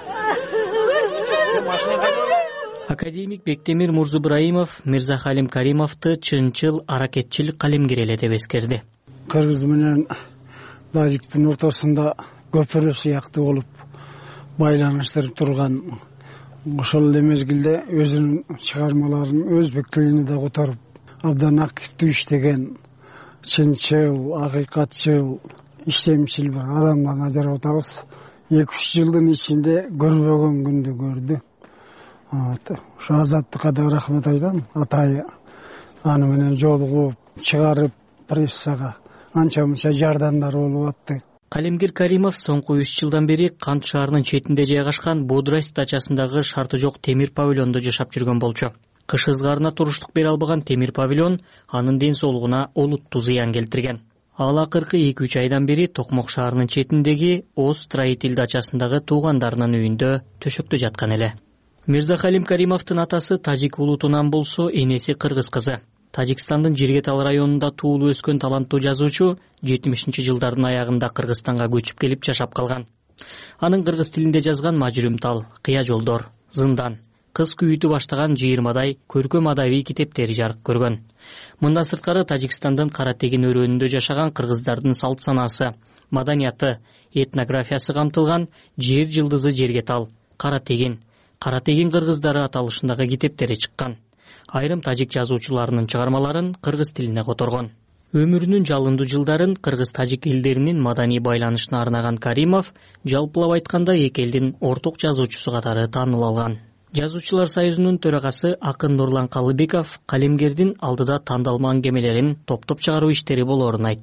Академик Бектемир Мурзубраимов Мирзахалим Каримовду чынчыл аракетчил калемгер эле деп эскерди. Кыргыз менен Тажиктин ортосунда көпүрө сыяктуу болуп байланыштырып турган ошол эле мезгилде өзүнүн чыгармаларын өзбек тилине да которуп абдан активдүү иштеген чынчыл, акыйкатчыл, иштемчил бир адамдан ажырап атабыз. эки үч жылдын ичинде көрбөгөн күндү көрдү. Ошо Азаттыкка да рахмат айтам. Атайы аны менен жолугуп чыгарып прессага анча мынча жардамдар болуп атты. Калемгер Каримов соңку үч жылдан бери Кант шаарынын четинде жайгашкан Бодрость дачасындагы шарты жок темир павильондо жашап жүргөн болчу. Кыш ызгаарына туруштук бере албаган темир павильон анын ден соолугуна олуттуу зыян келтирген. Ал акыркы эки үч айдан бери Токмок шаарынын четиндеги Оз Строитель дачасындагы туугандарынын үйүндө төшөктө жаткан эле. Мирзахалим Каримовдун атасы тажик улутунан болсо, энеси кыргыз кызы. Тажикстандын Жиргетал районунда туулуп өскөн таланттуу жазуучу жетимишинчи жылдардын аягында Кыргызстанга көчүп келип жашап калган. Анын кыргыз тилинде жазган Мажрүм тал, Кыя жолдор, Зындан, Кыз күйүтү баштаган жыйырмадай көркөм адабий китептери жарык көргөн. Мындан сырткары Тажикстандын Кара Тегин өрөөнүндө жашаган кыргыздардын салт санаасы, маданияты, этнографиясы камтылган Жер жылдызы жерге тал, Кара Тегин, Кара Тегин кыргыздары аталышындагы китептери чыккан. Айрым тажик жазуучуларынын чыгармаларын кыргыз тилине которгон. Өмүрүнүн жалындуу жылдарын кыргыз-тажик элдеринин маданий байланышына арнаган Каримов жалпылап айтканда эки элдин орток жазуучусу катары тааныл алган. Жазуучулар союзунун төрагасы Акын Нурлан Калыбеков калемгердин алдыда тандалма аңгемелерин топтоп чыгаруу иштери болоорун айтты.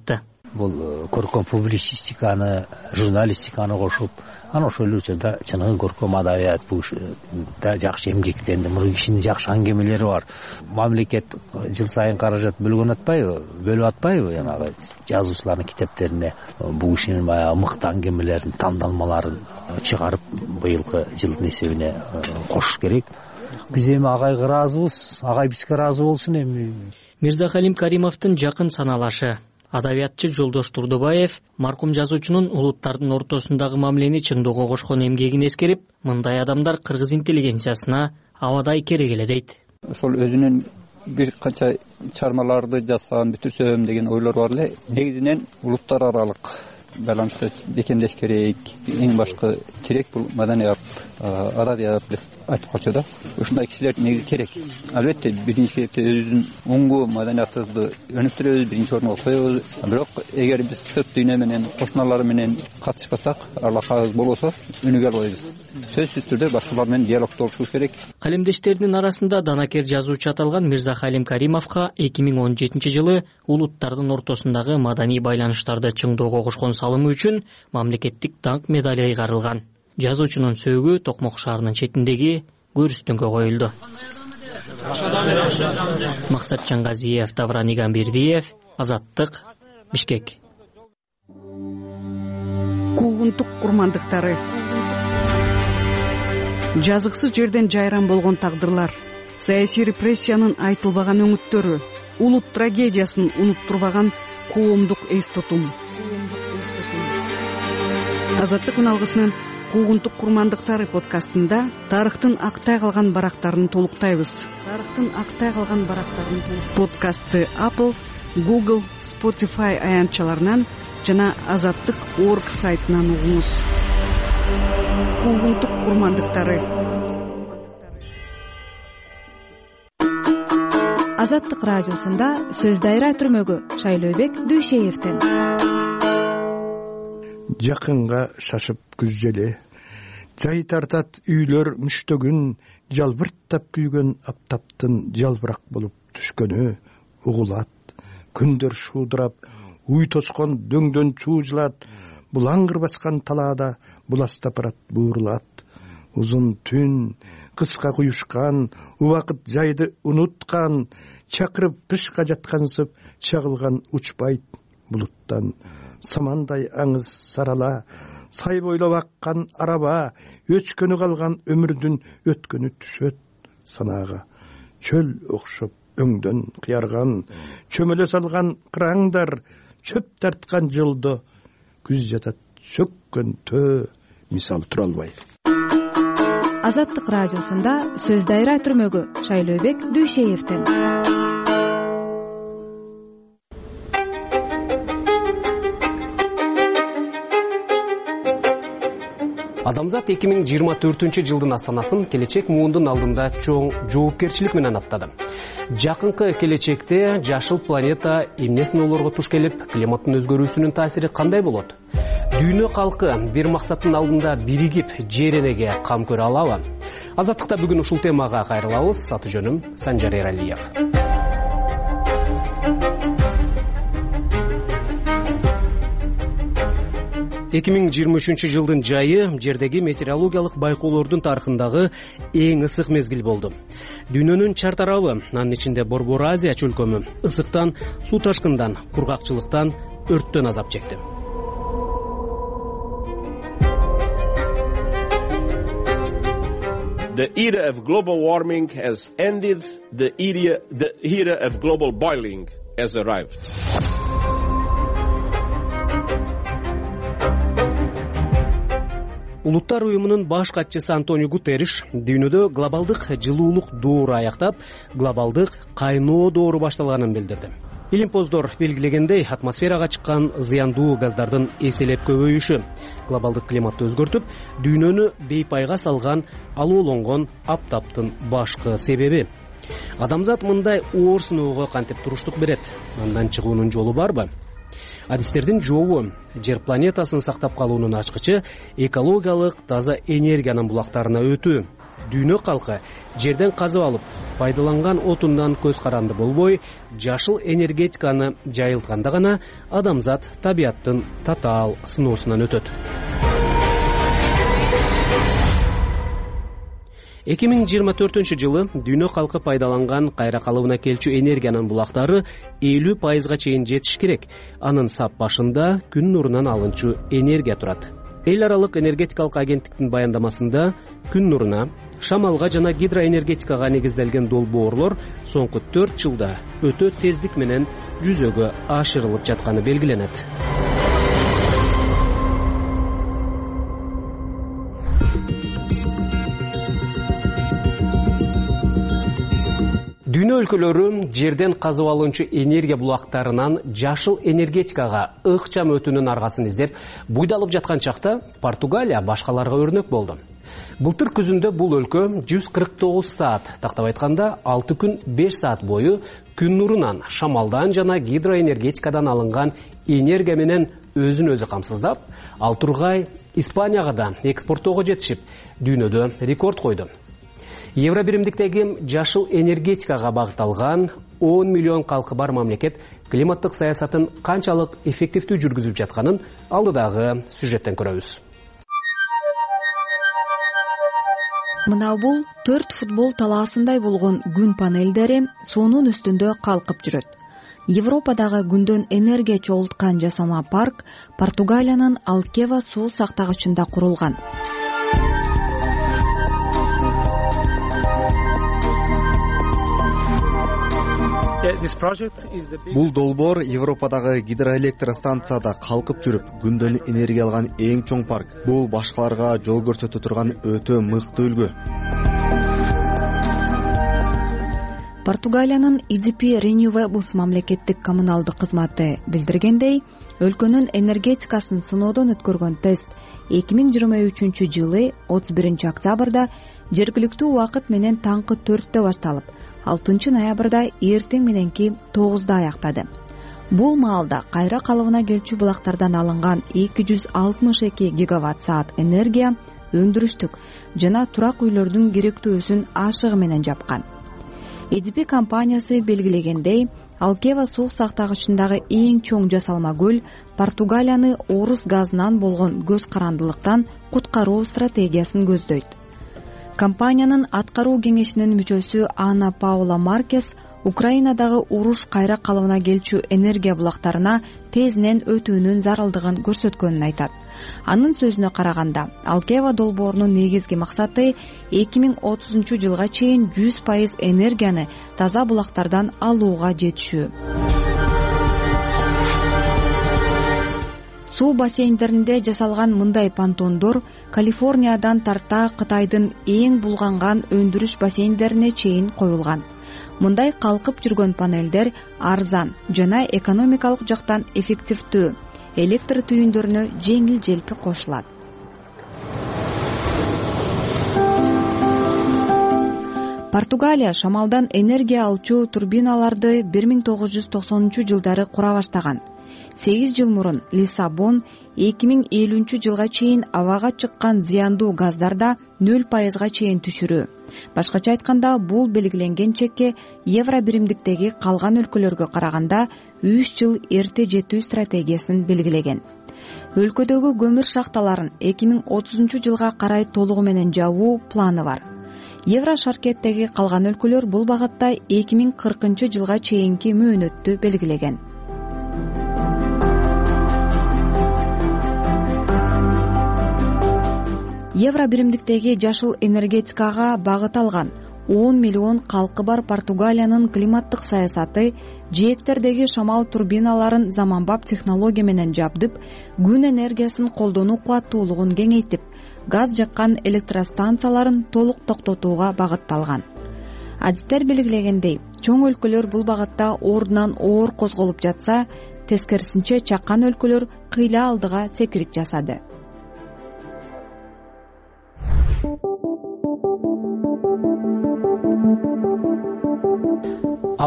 бул көркөм публицистиканы, журналистиканы кошуп, анан ошол эле учурда чыныгы көркөм адабият да жакшы эмгектенди. Мурун кишинин жакшы аңгемелери бар. Мамлекет жыл сайын каражат бөлгөн атпайбы, бөлүп атпайбы жанагы жазуучулардын китептерине бул кишинин баягы мыкты аңгемелерин, тандалмаларын чыгарып быйылкы жылдын эсебине кошуш керек. Биз эми агайга ыраазыбыз, агай бизге ыраазы болсун эми. Мирзахалим Каримовдун жакын саналашы адабиятчы Жолдош Турдубаев маркум жазуучунун улуттардын ортосундагы мамилени чыңдоого кошкон эмгегин эскерип, мындай адамдар кыргыз интеллигенциясына абадай керек эле дейт. Ошол өзүнүн бир канча чыгармаларды жазсам, бүтүрсөм деген ойлор бар эле. Негизинен улуттар аралык байланышты бекемдеш керек. Эң башкы керек бул маданият, адабият деп айтып калчу да. Ушундай кишилер негизи керек. Албетте биринчи кезекте өзүбүздүн оңгу маданиятыбызды өнүктүрөбүз, биринчи орунга коебуз. Бирок эгер биз сөз дүйнө менен, кошуналар менен катышпасак, алакабыз болбосо өнүгө албайбыз. Сөзсүз түрдө башкалар менен диалогдо болушубуз керек. Калемдештеринин арасында данакер жазуучу аталган Мирзахалим Каримовго эки миң он жетинчи жылы улуттардын ортосундагы маданий байланыштарды чыңдоого кошкон салымы үчүн мамлекеттик даңк медали ыйгарылган. Жазуучунун сөөгү Токмок шаарынын четиндеги көрүстөнгө коюлду. Максат Чангазиев, Давран Игамбердиев, Азаттык, Бишкек. Куугунтук курмандыктары. Жазыксыз жерден жайран болгон тагдырлар, саясий репрессиянын айтылбаган өңүттөрү, улут трагедиясын унуттурбаган коомдук эс тутум. Азаттык үналгысынын Куугунтук курмандыктары подкастында тарыхтын актай калган барактарын толуктайбыз. Тарыхтын актай калган барактарын подкастты Apple, Google, Spotify аянтчаларынан жана азаттык точка орг сайтынан угуңуз. Куугунтук курмандыктары. Азаттык радиосунда сөз дайра түрмөгү Шайлообек Дүйшеевден. Жакынга шашып күз желе, жай тартат үйлөр мүштөгүн, жалбырттап күйгөн аптаптын жалбырак болуп түшкөнү угулат. Күндөр шуудурап, уй тоскон дөңдөн чуужулат, булаңгыр баскан талаада буластапырат буурулат. Узун түн, кыска куюшкан, убакыт жайды унуткан, чакырып тышка жаткансып, чагылган учпайт булуттан. Самандай аңыз сарала, сай бойлоп аккан араба, өчкөнү калган өмүрдүн өткөнү түшөт санаага. Чөл окшоп өңдөн кыярган, чөмөлө салган кыраңдар, чөп тарткан жолдо күз жатат сөккөн төө, мисал тура албай. Азаттык радиосунда сөз дайра түрмөгү Шайлообек Дүйшеевден. Адамзат эки миң жыйырма төртүнчү жылдын астанасын келечек муундун алдында чоң жоопкерчилик менен аттады. Жакынкы келечекте жашыл планета эмне сыноолорго туш келип, климаттын өзгөрүүсүнүн таасири кандай болот? Дүйнө калкы бир максаттын алдында биригип, жер энеге кам көрө алабы? Азаттыкта бүгүн ушул темага кайрылабыз. Аты жөнүм Санжар Эралиев. эки миң жыйырма үчүнчү жылдын жайы жердеги метеорологиялык байкоолордун тарыхындагы эң ысык мезгил болду. Дүйнөнүн чар тарабы, анын ичинде Борбор Азия чөлкөмү, ысыктан, суу ташкындан, кургакчылыктан, өрттөн азап чекти. The era of global warming has ended. The era, the era of global boiling has arrived. Улуттар уюмунун баш катчысы Антонио Гутерриш дүйнөдө глобалдык жылуулук доору аяктап, глобалдык кайноо доору башталганын билдирди. Илимпоздор белгилегендей, атмосферага чыккан зыяндуу газдардын эселеп көбөйүшү глобалдык климатты өзгөртүп, дүйнөнү бейпайга салган алоолонгон аптаптын башкы себеби. Адамзат мындай оор сыноого кантип туруштук берет? Андан чыгуунун жолу барбы? Адистердин жообу жер планетасын сактап калуунун ачкычы экологиялык таза энергиянын булактарына өтүү. дүйнө калкы жерден казып алып пайдаланган отундан көз каранды болбой, жашыл энергетиканы жайылтканда гана адамзат табияттын татаал сыноосунан өтөт. эки миң жыйырма төртүнчү жылы дүйнө калкы пайдаланган кайра калыбына келчү энергиянын булактары элүү пайызга чейин жетиш керек. Анын сап башында күн нурунан алынчу энергия турат. Эл аралык энергетикалык агенттиктин баяндамасында күн нуруна, шамалга жана гидроэнергетикага негизделген долбоорлор соңку төрт жылда өтө тездик менен жүзөгө ашырылып жатканы белгиленет. Дүйнө өлкөлөрү жерден казып алынчу энергия булактарынан жашыл энергетикага ыкчам өтүүнүн аргасын издеп буйдалып жаткан чакта Португалия башкаларга өрнөк болду. Былтыр күзүндө бул өлкө жүз кырк тогуз саат, тактап айтканда алты күн беш саат бою күн нурунан, шамалдан жана гидроэнергетикадан алынган энергия менен өзүн өзү камсыздап, ал тургай Испанияга да экспорттоого жетишип, дүйнөдө рекорд койду. Евро биримдиктеги жашыл энергетикага багытталган он миллион калкы бар мамлекет климаттык саясатын канчалык эффективдүү жүргүзүп жатканын алдыдагы сюжеттен көрөбүз. Мына бул төрт футбол талаасындай болгон күн панелдери суунун үстүндө калкып жүрөт. Европадагы күндөн энергия чогулткан жасалма парк Португалиянын Алкева суу сактагычында курулган. Бул долбоор Европадагы гидроэлектростанцияда калкып жүрүп, күндөн энергия алган эң чоң парк. Бул башкаларга жол көрсөтө турган өтө мыкты үлгү. Португалиянын и ди пи Renewables мамлекеттик коммуналдык кызматы билдиргендей, өлкөнүн энергетикасын сыноодон өткөргөн тест эки миң жыйырма үчүнчү жылы отуз биринчи октябрда жергиликтүү убакыт менен таңкы төрттө башталып, алтынчы ноябрда эртең мененки тогузда аяктады. Бул маалда кайра калыбына келчү булактардан алынган эки жүз алтымыш эки гигаватт саат энергия өндүрүштүк жана турак үйлөрдүн керектөөсүн ашыгы менен жапкан. и ди пи компаниясы белгилегендей, Алкева суу сактагычындагы эң чоң жасалма көл Португалияны орус газынан болгон көз карандылыктан куткаруу стратегиясын көздөйт. Компаниянын аткаруу кеңешинин мүчөсү Анна Паула Маркес Украинадагы уруш кайра калыбына келчү энергия булактарына тезинен өтүүнүн зарылдыгын көрсөткөнүн айтат. Анын сөзүнө караганда, Алкева долбоорунун негизги максаты эки миң отузунчу жылга чейин жүз пайыз энергияны таза булактардан алууга жетишүү. Суу бассейндеринде жасалган мындай понтондор Калифорниядан тарта Кытайдын эң булганган өндүрүш бассейндерине чейин коюлган. Мындай калкып жүргөн панелдер арзан жана экономикалык жактан эффективдүү, электр түйүндөрүнө жеңил желпи кошулат. Португалия шамалдан энергия алчу турбиналарды бир миң тогуз жүз токсонунчу жылдары кура баштаган. сегиз жыл мурун Лиссабон эки миң элүүнчү жылга чейин абага чыккан зыяндуу газдарда нөл пайызга чейин түшүрүү. Башкача айтканда, бул белгиленген чекке евро биримдиктеги калган өлкөлөргө караганда үч жыл эрте жетүү стратегиясын белгилеген. Өлкөдөгү көмүр шахталарын эки миң отузунчу жылга карай толугу менен жабуу планы бар. Евро шаркеттеги калган өлкөлөр бул багытта эки миң кыркынчы жылга чейинки мөөнөттү белгилеген. Евро биримдиктеги жашыл энергетикага багыт алган он миллион калкы бар Португалиянын климаттык саясаты жээктердеги шамал турбиналарын заманбап технология менен жабдып, күн энергиясын колдонуу кубаттуулугун кеңейтип, газ жаккан электростанцияларын толук токтотууга багытталган. Адистер белгилегендей, чоң өлкөлөр бул багытта ордунан оор козголуп жатса, тескерисинче чакан өлкөлөр кыйла алдыга секирик жасады.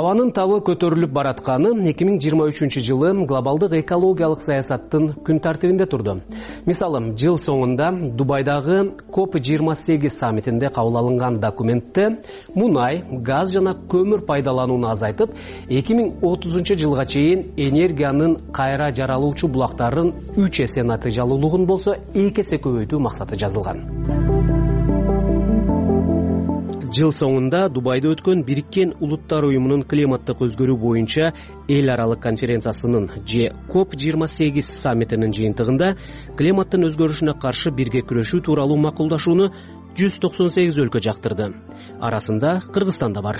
Абанын табы көтөрүлүп баратканы эки миң жыйырма үчүнчү жылы глобалдык экологиялык саясаттын күн тартибинде турду. Мисалы, жыл соңунда Дубайдагы коп жыйырма сегиз саммитинде кабыл алынган документте мунай, газ жана көмүр пайдаланууну азайтып, эки миң отузунчу жылга чейин энергиянын кайра жаралуучу булактарын үч эсе натыйжалуулугун болсо эки эсе көбөйтүү максаты жазылган. Жыл соңунда Дубайда өткөн Бириккен Улуттар уюмунун климаттык өзгөрүү боюнча эл аралык конференциясынын же коп жыйырма сегиз саммитинин жыйынтыгында климаттын өзгөрүшүнө каршы бирге күрөшүү тууралуу макулдашууну жүз токсон сегиз өлкө жактырды. Арасында Кыргызстан да бар.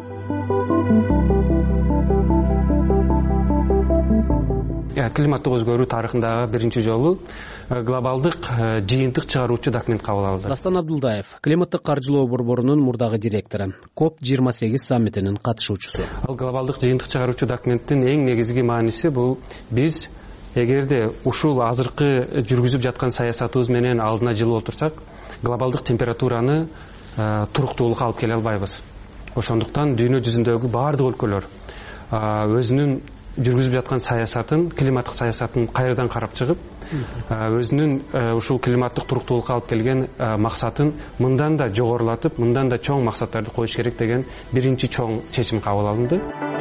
Климаттык өзгөрүү тарыхындагы биринчи жолу глобалдык жыйынтык чыгаруучу документ кабыл алынды. Дастан Абдулдаев, климаттык каржылоо борборунун мурдагы директору, коп жыйырма сегиз саммитинин катышуучусу. Ал глобалдык жыйынтык чыгаруучу документтин эң негизги мааниси бул биз эгерде ушул азыркы жүргүзүп жаткан саясатыбыз менен алдына жылып отурсак, глобалдык температураны туруктуулукка алып келе албайбыз. Ошондуктан дүйнө жүзүндөгү баардык өлкөлөр өзүнүн жүргүзүп жаткан саясатын, климаттык саясатын кайрадан карап чыгып, өзүнүн ушул климаттык туруктуулукка алып келген максатын мындан да жогорулатып, мындан да чоң максаттарды коюш керек деген биринчи чоң чечим кабыл алынды.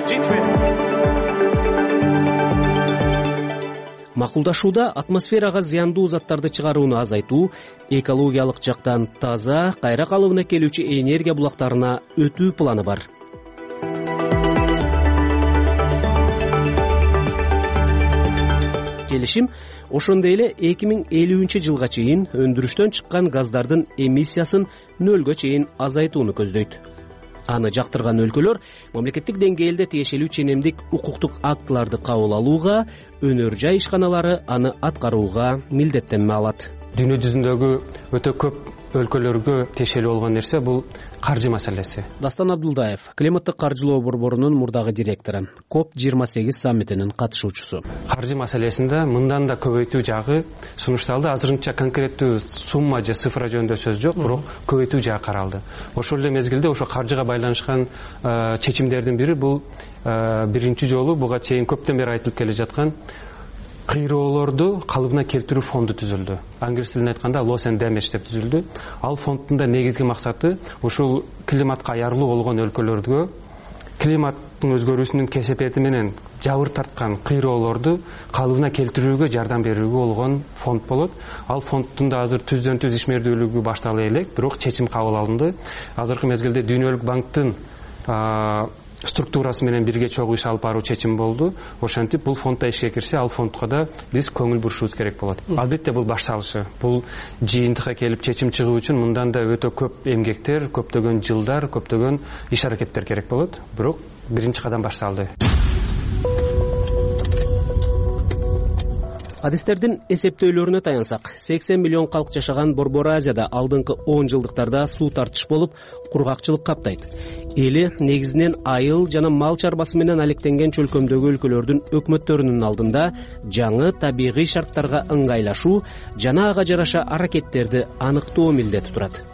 Макулдашууда атмосферага зыяндуу заттарды чыгарууну азайтуу, экологиялык жактан таза, кайра калыбына келүүчү энергия булактарына өтүү планы бар. Келишим ошондой эле эки миң элүүнчү жылга чейин өндүрүштөн чыккан газдардын эмиссиясын нөлгө чейин азайтууну көздөйт. Аны жактырган өлкөлөр мамлекеттик деңгээлде тиешелүү ченемдик укуктук актыларды кабыл алууга, өнөр жай ишканалары аны аткарууга милдеттенме алат. Дүйнө жүзүндөгү өтө көп өлкөлөргө тиешелүү болгон нерсе бул каржы маселеси. Дастан Абдулдаев, климаттык каржылоо борборунун мурдагы директору, коп жыйырма сегиз саммитинин катышуучусу. Каржы маселесинде мындан да көбөйтүү жагы сунушталды. Азырынча конкреттүү сумма же цифра жөнүндө сөз жок, бирок көбөйтүү жагы каралды. Ошол эле мезгилде ошо каржыга байланышкан чечимдердин бири бул биринчи жолу буга чейин көптөн бери айтылып келе жаткан кыйроолорду калыбына келтирүү фонду түзүлдү. Англис тилинде айтканда loss and damage деп түзүлдү. Ал фонддун да негизги максаты ушул климатка аярлуу болгон өлкөлөргө климаттын өзгөрүүсүнүн кесепети менен жабыр тарткан кыйроолорду калыбына келтирүүгө жардам берүүгө болгон фонд болот. Ал фонддун да азыр түздөн түз ишмердүүлүгү баштала элек, бирок чечим кабыл алынды. Азыркы мезгилде Дүйнөлүк банктын структурасы менен бирге чогуу иш алып баруу чечим болду. Ошентип бул фондда ишке кирсе, ал фондко да биз көңүл бурушубуз керек болот. Албетте бул баш салышы. Бул жыйынтыкка келип чечим чыгуу үчүн мындан да өтө көп эмгектер, көптөгөн жылдар, көптөгөн иш аракеттер керек болот. Бирок биринчи кадам башталды. Адистердин эсептөөлөрүнө таянсак, сексен миллион калк жашаган Борбор Азияда алдыңкы он жылдыктарда суу тартыш болуп, кургакчылык каптайт. Эли негизинен айыл жана мал чарбасы менен алектенген чөлкөмдөгү өлкөлөрдүн өкмөттөрүнүн алдында жаңы табигый шарттарга ыңгайлашуу жана ага жараша аракеттерди аныктоо милдети турат.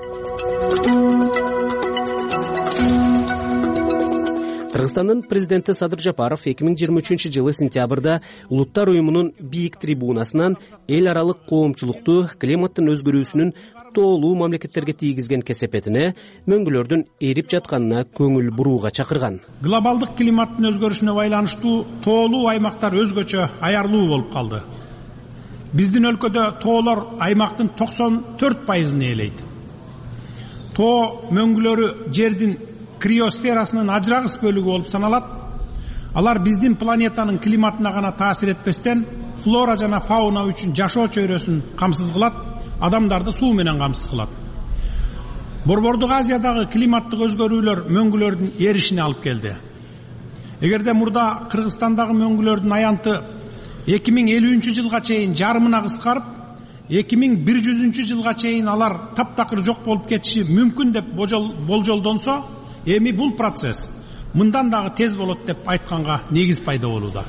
Кыргызстандын президенти Садыр Жапаров эки миң жыйырма үчүнчү жылы сентябрда Улуттар уюмунун бийик трибунасынан эл аралык коомчулукту климаттын өзгөрүүсүнүн тоолуу мамлекеттерге тийгизген кесепетине, мөңгүлөрдүн эрип жатканына көңүл бурууга чакырган. Глобалдык климаттын өзгөрүшүнө байланыштуу тоолуу аймактар өзгөчө аярлуу болуп калды. Биздин өлкөдө тоолор аймактын токсон төрт пайызын ээлейт. Тоо мөңгүлөрү жердин криосферасынын ажырагыс бөлүгү болуп саналат. Алар биздин планетанын климатына гана таасир этпестен, флора жана фауна үчүн жашоо чөйрөсүн камсыз кылат, адамдарды суу менен камсыз кылат. Борбордук Азиядагы климаттык өзгөрүүлөр мөңгүлөрдүн эришине алып келди. Эгерде мурда Кыргызстандагы мөңгүлөрдүн аянты эки миң элүүнчү жылга чейин жарымына кыскарып, эки миң бир жүзүнчү жылга чейин алар таптакыр жок болуп кетиши мүмкүн деп болжолдонсо, эми бул процесс мындан дагы тез болот деп айтканга негиз пайда болууда.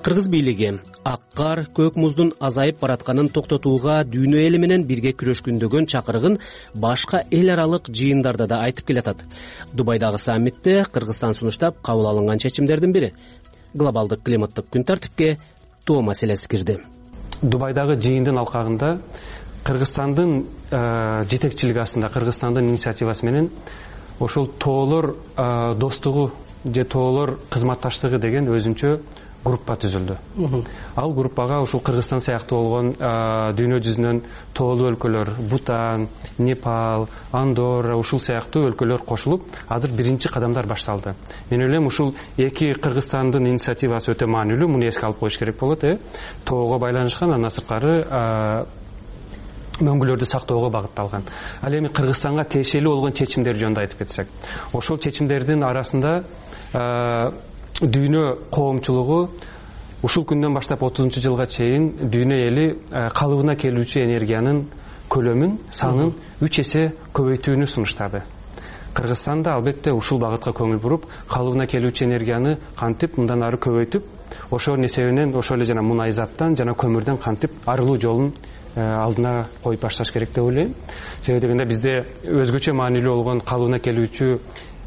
кыргыз бийлиги ак кар, көк муздун азайып баратканын токтотууга дүйнө эли менен бирге күрөшкүндөгөн чакырыгын башка эл аралык жыйындарда да айтып келатат. Дубайдагы саммитте Кыргызстан сунуштап кабыл алынган чечимдердин бири глобалдык климаттык күн тартипке тоо маселеси кирди. Дубайдагы жыйындын алкагында Кыргызстандын жетекчилиги астында, Кыргызстандын инициативасы менен ошол тоолор достугу же тоолор кызматташтыгы деген өзүнчө группа түзүлдү. Ал группага ушул Кыргызстан сыяктуу болгон дүйнө жүзүнөн тоолуу өлкөлөр, Бутан, Непал, Андорра ушул сыяктуу өлкөлөр кошулуп, азыр биринчи кадамдар башталды. Мен ойлойм, ушул эки Кыргызстандын инициативасы өтө маанилүү, муну эске алып коюш керек болот. Э тоого байланышкан, андан сырткары мөңгүлөрдү сактоого багытталган. Ал эми Кыргызстанга тиешелүү болгон чечимдер жөнүндө айтып кетсек, ошол чечимдердин арасында дүйнө коомчулугу ушул күндөн баштап отузунчу жылга чейин дүйнө эли калыбына келүүчү энергиянын көлөмүн, санын үч эсе көбөйтүүнү сунуштады. Кыргызстан да албетте ушул багытка көңүл буруп, калыбына келүүчү энергияны кантип мындан ары көбөйтүп, ошонун эсебинен ошол эле жана мунай заттан жана көмүрдөн кантип арылуу жолун алдына коюп башташ керек деп ойлойм. Себеби дегенде бизде өзгөчө маанилүү болгон калыбына келүүчү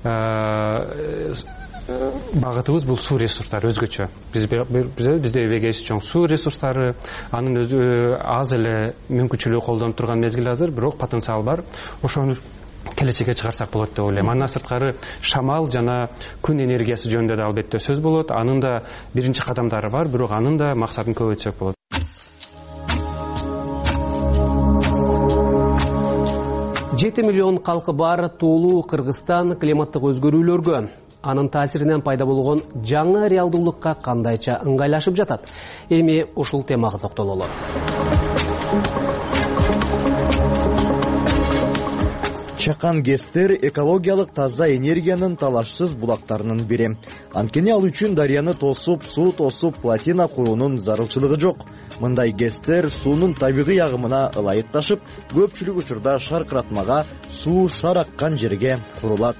багытыбыз бул суу ресурстары өзгөчө. Бизде эбегейси чоң суу ресурстары, анын өзү аз эле мүмкүнчүлүгү колдонуп турган мезгил азыр, бирок потенциал бар. Ошону келечекке чыгарсак болот деп ойлойм. Андан сырткары шамал жана күн энергиясы жөнүндө да албетте сөз болот. Анын да биринчи кадамдары бар, бирок анын да максатын көбөйтсөк болот. жети миллион калкы бар тоолуу Кыргызстан климаттык өзгөрүүлөргө, анын таасиринен пайда болгон жаңы реалдуулукка кандайча ыңгайлашып жатат? Эми ушул темага токтололу. Чакан ГЭСтер экологиялык таза энергиянын талашсыз булактарынын бири. Анткени ал үчүн дарыяны тосуп, суу тосуп, плотина куруунун зарылчылыгы жок. Мындай ГЭСтер суунун табигый агымына ылайыкташып, көпчүлүк учурда шаркыратмага, суу шар аккан жерге курулат.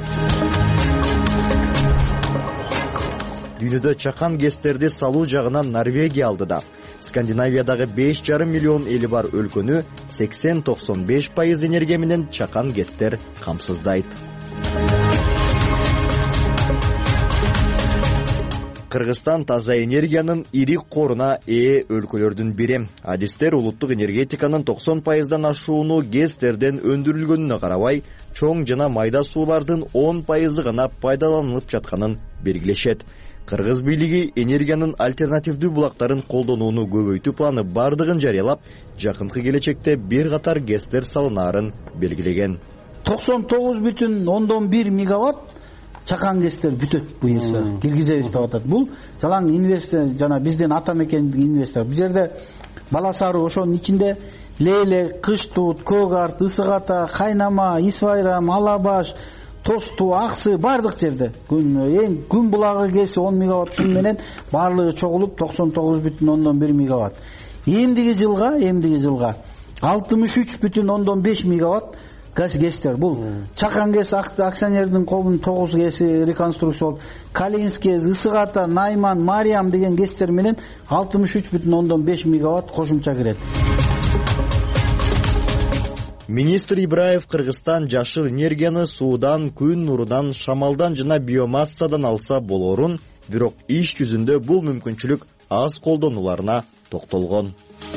Дүйнөдө чакан ГЭСтерди салуу жагынан Норвегия алдыда. Скандинавиядагы беш жарым миллион эли бар өлкөнү сексен токсон беш пайыз энергия менен чакан ГЭСтер камсыздайт. Кыргызстан таза энергиянын ири коруна ээ өлкөлөрдүн бири. Адистер улуттук энергетиканын токсон пайыздан ашууну ГЭСтерден өндүрүлгөнүнө карабай, чоң жана майда суулардын он пайызы гана пайдаланылып жатканын белгилешет. Кыргыз бийлиги энергиянын альтернативдүү булактарын колдонууну көбөйтүү планы бардыгын жарыялап, жакынкы келечекте бир катар ГЭСтер салынаарын белгилеген. токсон тогуз бүтүн ондон бир мегаватт чакан ГЭСтер бүтөт буюрса киргизебиз деп атат. Бул жалаң инвестор жана биздин ата мекендик инвестор. Бул жерде Бала Саруу, ошонун ичинде Лейлек, Кыштут, Көк Арт, Ысык Ата, Кайнама, Исвайрам, Алабаш, Тосту, Аксы бардык жерде күн эң күн булагы ГЭСи он мегаватт шун менен баардыгы чогулуп токсон тогуз бүтүн ондон бир мегаватт. Эмдиги жылга, эмдиги жылга алтымыш үч бүтүн ондон беш мегаватт ГЭСтер. Бул Чакан ГЭС акционердин коомунун тогуз ГЭСи реконструкция болуп, Калининск ГЭС, Ысык Ата, Найман, Мариам деген ГЭСтер менен алтымыш үч бүтүн ондон беш мегаватт кошумча кирет. Министр Ибраев Кыргызстан жашыл энергияны суудан, күн нурунан, шамалдан жана биомассадан алса болорун, бирок иш жүзүндө бул мүмкүнчүлүк аз колдонуларына токтолгон.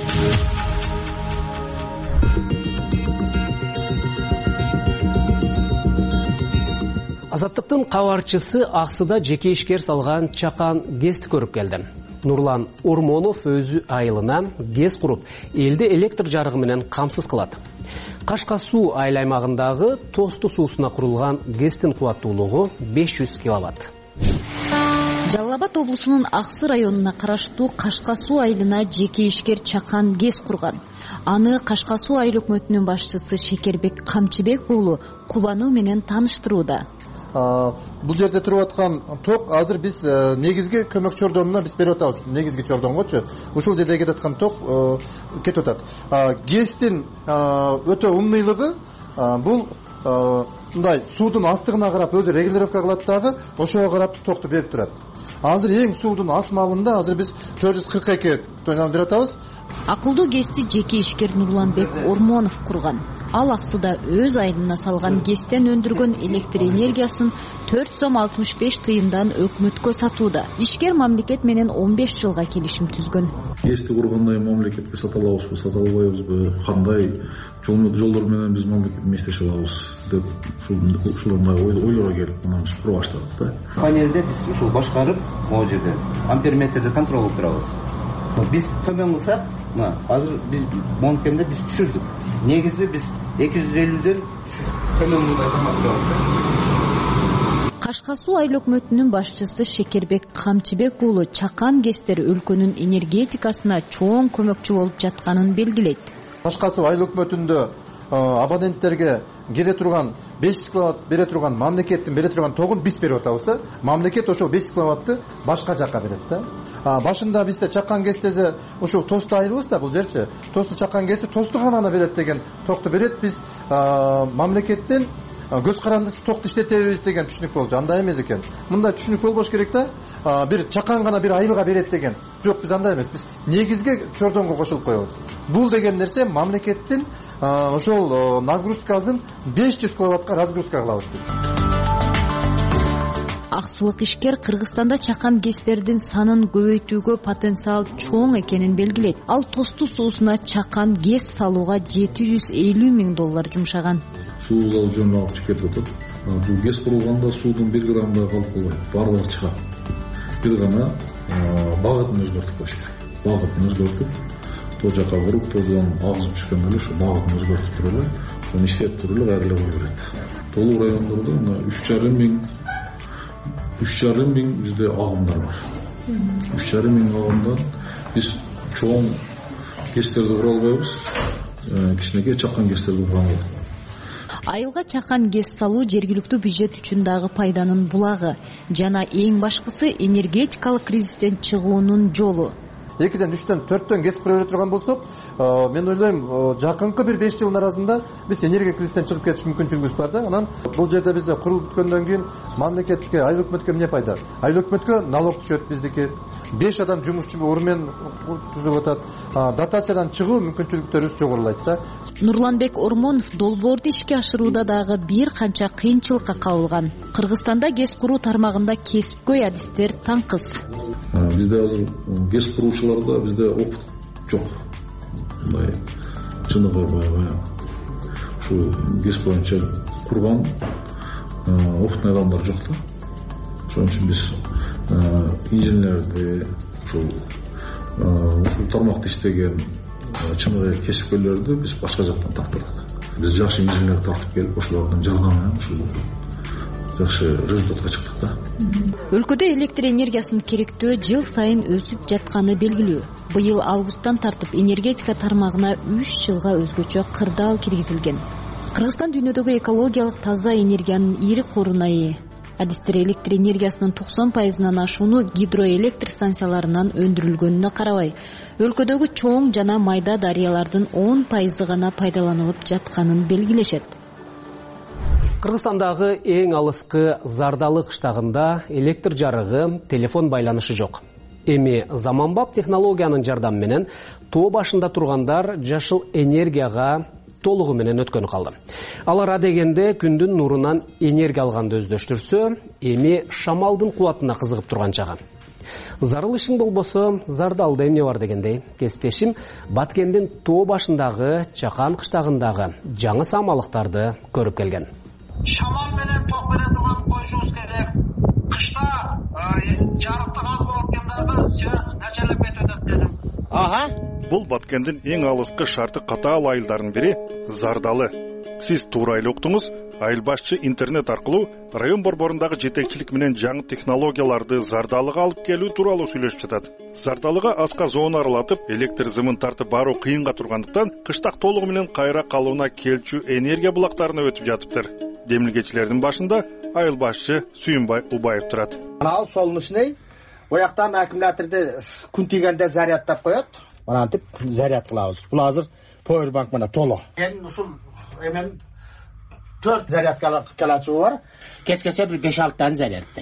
Азаттыктын кабарчысы Аксыда жеке ишкер салган чакан ГЭСти көрүп келди. Нурлан Ормонов өзү айылына ГЭС куруп, элди электр жарыгы менен камсыз кылат. Кашка суу айыл аймагындагы Тосту суусуна курулган ГЭСтин кубаттуулугу беш жүз киловатт. Жалал Абад облусунун Аксы районуна караштуу Кашка суу айылына жеке ишкер чакан ГЭС курган. Аны Кашка суу айыл өкмөтүнүн башчысы Шекербек Камчыбек уулу кубануу менен тааныштырууда. Бул жерде туруп аткан ток азыр биз негизги көмөк чордонуна биз берип атабыз. Негизги чордонгочу ушул жерде кетип аткан ток кетип атат. ГЭСтин өтө умныйлыгы бул мындай суудун астыгына карап өзү регулировка кылат дагы, ошого карап токту берип турат. азыр эң суудун асмалында азыр биз төрт жүз кырк эки тоннаны берип атабыз. Акылдуу ГЭСти жеке ишкер Нурланбек Ормонов курган. Ал аксыда өз айылына салган ГЭСтен өндүргөн электр энергиясын төрт сом алтымыш беш тыйындан өкмөткө сатууда. Ишкер мамлекет менен он беш жылга келишим түзгөн. ГЭСти кургандай мамлекетке сата алабызбы, сата албайбызбы, кандай жолдор менен биз мамлекет эместеше алабыз деп ушундай ойлорго келип мына иш кура баштадык да. Панелде биз ушул башкарып, могу жерде амперметрди контролдоп турабыз. Биз төмөн кылсак, мына азыр биз монкемде биз түшүрдүк. Негизи биз эки жүз элүүдөн төмөн кылбай турабыз. Кашка Суу айыл өкмөтүнүн башчысы Шекербек Камчыбек уулу чакан ГЭСтер өлкөнүн энергетикасына чоң көмөкчү болуп жатканын белгилейт. Кашка Суу айыл өкмөтүндө абоненттерге келе турган беш жүз киловатт бере турган мамлекеттин бере турган тогун биз берип атабыз да. Мамлекет ошол беш жүз киловаттты башка жакка берет да. Башында бизде чакан ГЭСтеде ушул Тосту айылыбыз да, бул жерчи. Тосту чакан ГЭСти Тосту гана берет деген токту берет. Биз мамлекеттен көз карандысы токту иштетебиз деген түшүнүк болчу. Андай эмес экен. Мындай түшүнүк болбош керек да. Бир чакан гана бир айылга берет деген. Жок, биз андай эмес. Биз негизге чордонго кошулуп коебуз. Бул деген нерсе мамлекеттин ошол нагрузкасын беш жүз киловаттка разгрузка кылабыз биз. Аксылык ишкер Кыргызстанда чакан ГЭСтердин санын көбөйтүүгө потенциал чоң экенин белгилейт. Ал Тосту суусуна чакан ГЭС салууга жети жүз элүү миң доллар жумшаган. Суу зал жөнүндө алып чыгып кетип атат. Бул ГЭС курулганда суудун бир грамм да калып калбайт. Баардыгы чыгат. Бир гана багытын өзгөртүп коюш керек. Багытын өзгөртүп, то жака буруп, тодан агызып түшкөн эле ошо багытын өзгөртүп туруп эле, аны иштеп туруп эле кайра эле кое берет. Толук райондордо мына үч жарым миң үч жарым миң бизде агымдар бар. үч жарым миң агымдан биз чоң ГЭСтерди кура албайбыз. Кичинекей чакан ГЭСтерди кура алабыз. Айылга чакан ГЭС салуу жергиликтүү бюджет үчүн дагы пайданын булагы жана эң башкысы энергетикалык кризистен чыгуунун жолу. экиден үчтөн төрттөн ГЭС кура бере турган болсок, мен ойлойм жакынкы бир беш жылдын арасында биз энергия кризистен чыгып кетиш мүмкүнчүлүгүбүз бар да. Анан бул жерде бизде курулуп бүткөндөн кийин мамлекетке, айыл өкмөткө эмне пайда? Айыл өкмөткө налог түшөт биздики. беш адам жумушчу орун түзүп атат. Дотациядан чыгуу мүмкүнчүлүктөрүбүз жогорулайт да. Нурланбек Ормонов долбоорду ишке ашырууда дагы бир канча кыйынчылыкка кабылган. Кыргызстанда ГЭС куруу тармагында кесипкөй адистер таңкыз. Бизде азыр ГЭС куруучуларда бизде опыт жок. Мындай чыныгы баягы ушу ГЭС боюнча курган опытный адамдар жок да. Ошон үчүн биз инженерди, ушул ушул тармакта иштеген чыныгы кесипкөйлөрдү биз башка жактан тартырдык. Биз жакшы инженер тартып келип, ошолордун жардамы менен ушул жакшы результатка чыктык да. Өлкөдө электр энергиясынын керектөө жыл сайын өсүп жатканы белгилүү. Быйыл августтан тартып энергетика тармагына үч жылга өзгөчө кырдаал киргизилген. Кыргызстан дүйнөдөгү экологиялык таза энергиянын ири коруна ээ. Адистер электр энергиясынын токсон пайызынан ашууну гидроэлектр станцияларынан өндүрүлгөнүнө карабай, өлкөдөгү чоң жана майда дарыялардын он пайызы гана пайдаланылып жатканын белгилешет. Кыргызстандагы эң алыскы Зардалы кыштагында электр жарыгы, телефон байланышы жок. Эми заманбап технологиянын жардамы менен тоо башында тургандар жашыл энергияга толугу менен өткөнү калды. Алар адегенде күндүн нурунан энергия алганды өздөштүрсө, эми шамалдын кубатына кызыгып турган чагы. Зарыл ишиң болбосо, Зардалда эмне бар дегендей, кесиптешим Баткендин тоо башындагы Чакан кыштагындагы жаңы самалыктарды көрүп келген. Шамал менен ток бере турган коюшубуз керек. Кышта жарыктык аз болуп калганда связь началап кетет дедим. Ага. Бул Баткендин эң алыскы шарты катаал айылдардын бири Зардалы. Сиз туура эле уктуңуз, айыл башчы интернет аркылуу район борборундагы жетекчилик менен жаңы технологияларды Зардалыга алып келүү тууралуу сүйлөшүп жатат. Зардалыга аска зону аралатып, электр зымын тартып баруу кыйынга тургандыктан кыштак толугу менен кайра калууна келчү энергия булактарына өтүп жатыптыр. Демилгечилердин башында айыл башчы Сүйүнбай Убаев турат. Анал солнечный, бояктан аккумуляторду күн тийгенде зарядтап коет. Манантип заряд кылабыз. Бул азыр Powerbank менен толо. Мен ушул эмен төрт зарядка калачугу бар. Кечкече бир беш алты тан зарядтайт.